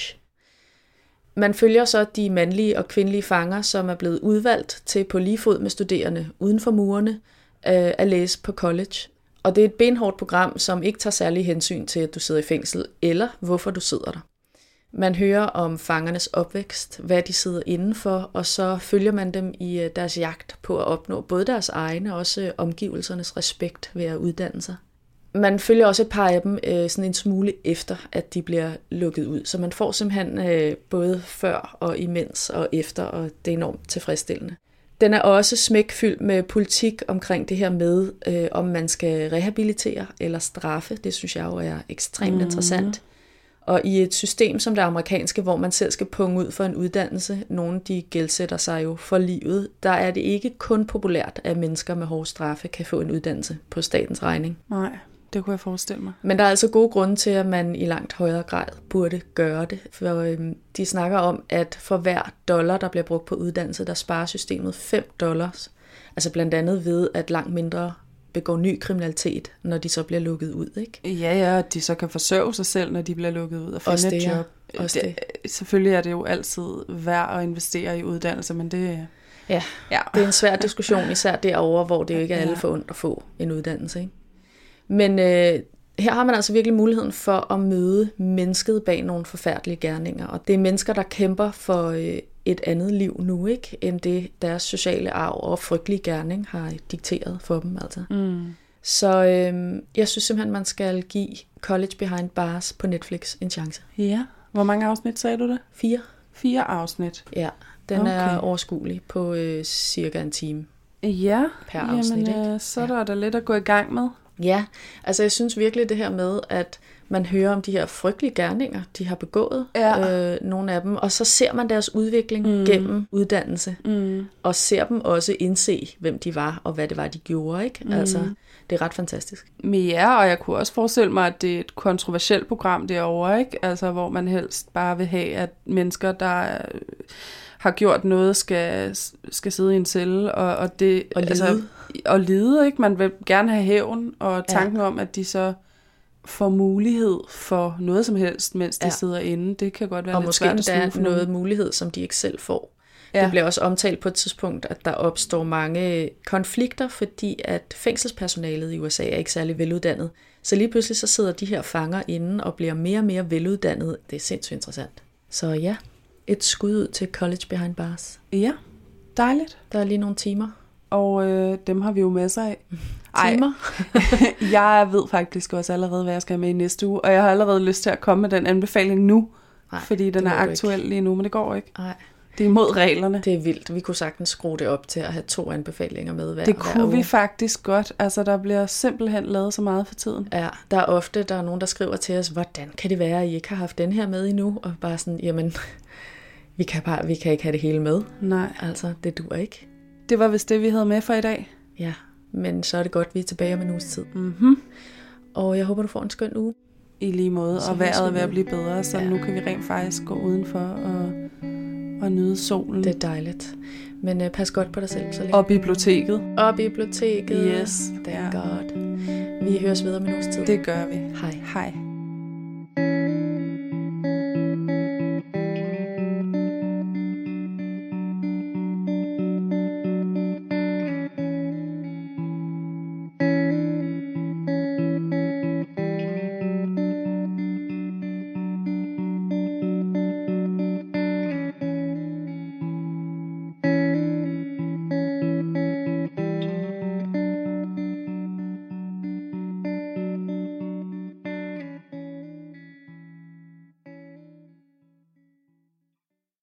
Man følger så de mandlige og kvindelige fanger, som er blevet udvalgt til på lige fod med studerende uden for murene øh, at læse på college. Og det er et benhårdt program, som ikke tager særlig hensyn til, at du sidder i fængsel, eller hvorfor du sidder der. Man hører om fangernes opvækst, hvad de sidder indenfor, og så følger man dem i deres jagt på at opnå både deres egne og også omgivelsernes respekt ved at uddanne sig. Man følger også et par af dem øh, sådan en smule efter, at de bliver lukket ud. Så man får simpelthen øh, både før og imens og efter, og det er enormt tilfredsstillende. Den er også smækfyldt med politik omkring det her med, øh, om man skal rehabilitere eller straffe. Det synes jeg jo er ekstremt mm. interessant. Og i et system som det amerikanske, hvor man selv skal punge ud for en uddannelse, nogle de gældsætter sig jo for livet, der er det ikke kun populært, at mennesker med hårde straffe kan få en uddannelse på statens regning. Nej, det kunne jeg forestille mig. Men der er altså gode grunde til, at man i langt højere grad burde gøre det. For øhm, de snakker om, at for hver dollar, der bliver brugt på uddannelse, der sparer systemet fem dollars. Altså blandt andet ved, at langt mindre begår ny kriminalitet, når de så bliver lukket ud, ikke? Ja, ja, og de så kan forsørge sig selv, når de bliver lukket ud og finde også et det, job. Ja. Også det. Det, selvfølgelig er det jo altid værd at investere i uddannelse, men det... Ja, ja. Det er en svær diskussion, især derovre, hvor det jo ikke er alle forundt at få en uddannelse, ikke? Men øh, her har man altså virkelig muligheden for at møde mennesket bag nogle forfærdelige gerninger, og det er mennesker, der kæmper for øh, et andet liv nu, ikke, end det deres sociale arv og frygtelige gerning har dikteret for dem. Altså. Mm. Så øh, jeg synes simpelthen, man skal give College Behind Bars på Netflix en chance. Ja. Hvor mange afsnit sagde du det? Fire. Fire afsnit? Ja, den okay. er overskuelig på øh, cirka en time ja. per afsnit. Jamen, øh, så er der ja. da lidt at gå i gang med. Ja, altså jeg synes virkelig det her med, at man hører om de her frygtelige gerninger, de har begået, ja. øh, nogle af dem, og så ser man deres udvikling mm. gennem uddannelse, mm. og ser dem også indse, hvem de var, og hvad det var, de gjorde, ikke? Mm. Altså, det er ret fantastisk. Men ja, og jeg kunne også forestille mig, at det er et kontroversielt program derovre, ikke? Altså, hvor man helst bare vil have, at mennesker, der har gjort noget, skal, skal sidde i en celle, og, og det... Og lide. Altså, og lide, ikke? Man vil gerne have hævn, og tanken ja. om, at de så får mulighed for noget som helst, mens de ja. sidder inde, det kan godt være og lidt svært at sluge. Og måske der er noget mulighed, som de ikke selv får. Ja. Det bliver også omtalt på et tidspunkt, at der opstår mange konflikter, fordi at fængselspersonalet i U S A er ikke særlig veluddannet. Så lige pludselig så sidder de her fanger inde og bliver mere og mere veluddannede. Det er sindssygt interessant. Så ja, et skud ud til College Behind Bars. Ja, dejligt. Der er lige nogle timer. Og øh, dem har vi jo masser af. Timer? Jeg ved faktisk også allerede, hvad jeg skal have med i næste uge, og jeg har allerede lyst til at komme med den anbefaling nu, Ej, fordi den er aktuel ikke. lige nu, men det går ikke. Ej. Det er imod reglerne. Det er vildt. Vi kunne sagtens skrue det op til at have to anbefalinger med hver Det hver kunne uge. vi faktisk godt. Altså, der bliver simpelthen lavet så meget for tiden. Ja, der er ofte der er nogen, der skriver til os, hvordan kan det være, at I ikke har haft den her med endnu? Og bare sådan, jamen, vi kan, bare, vi kan ikke have det hele med. Nej. Altså, det duer ikke. Det var vist det, vi havde med for i dag. Ja, men så er det godt, vi er tilbage om en uges tid. Mm-hmm. Og jeg håber, du får en skøn uge. I lige måde, og vejret er ved at blive bedre, så ja. nu kan vi rent faktisk gå udenfor og, og nyde solen. Det er dejligt. Men uh, pas godt på dig selv så længe. Og biblioteket. Og biblioteket. Yes. Thank Ja. God. Vi høres videre med uges tid. Det gør vi. Hej. Hej.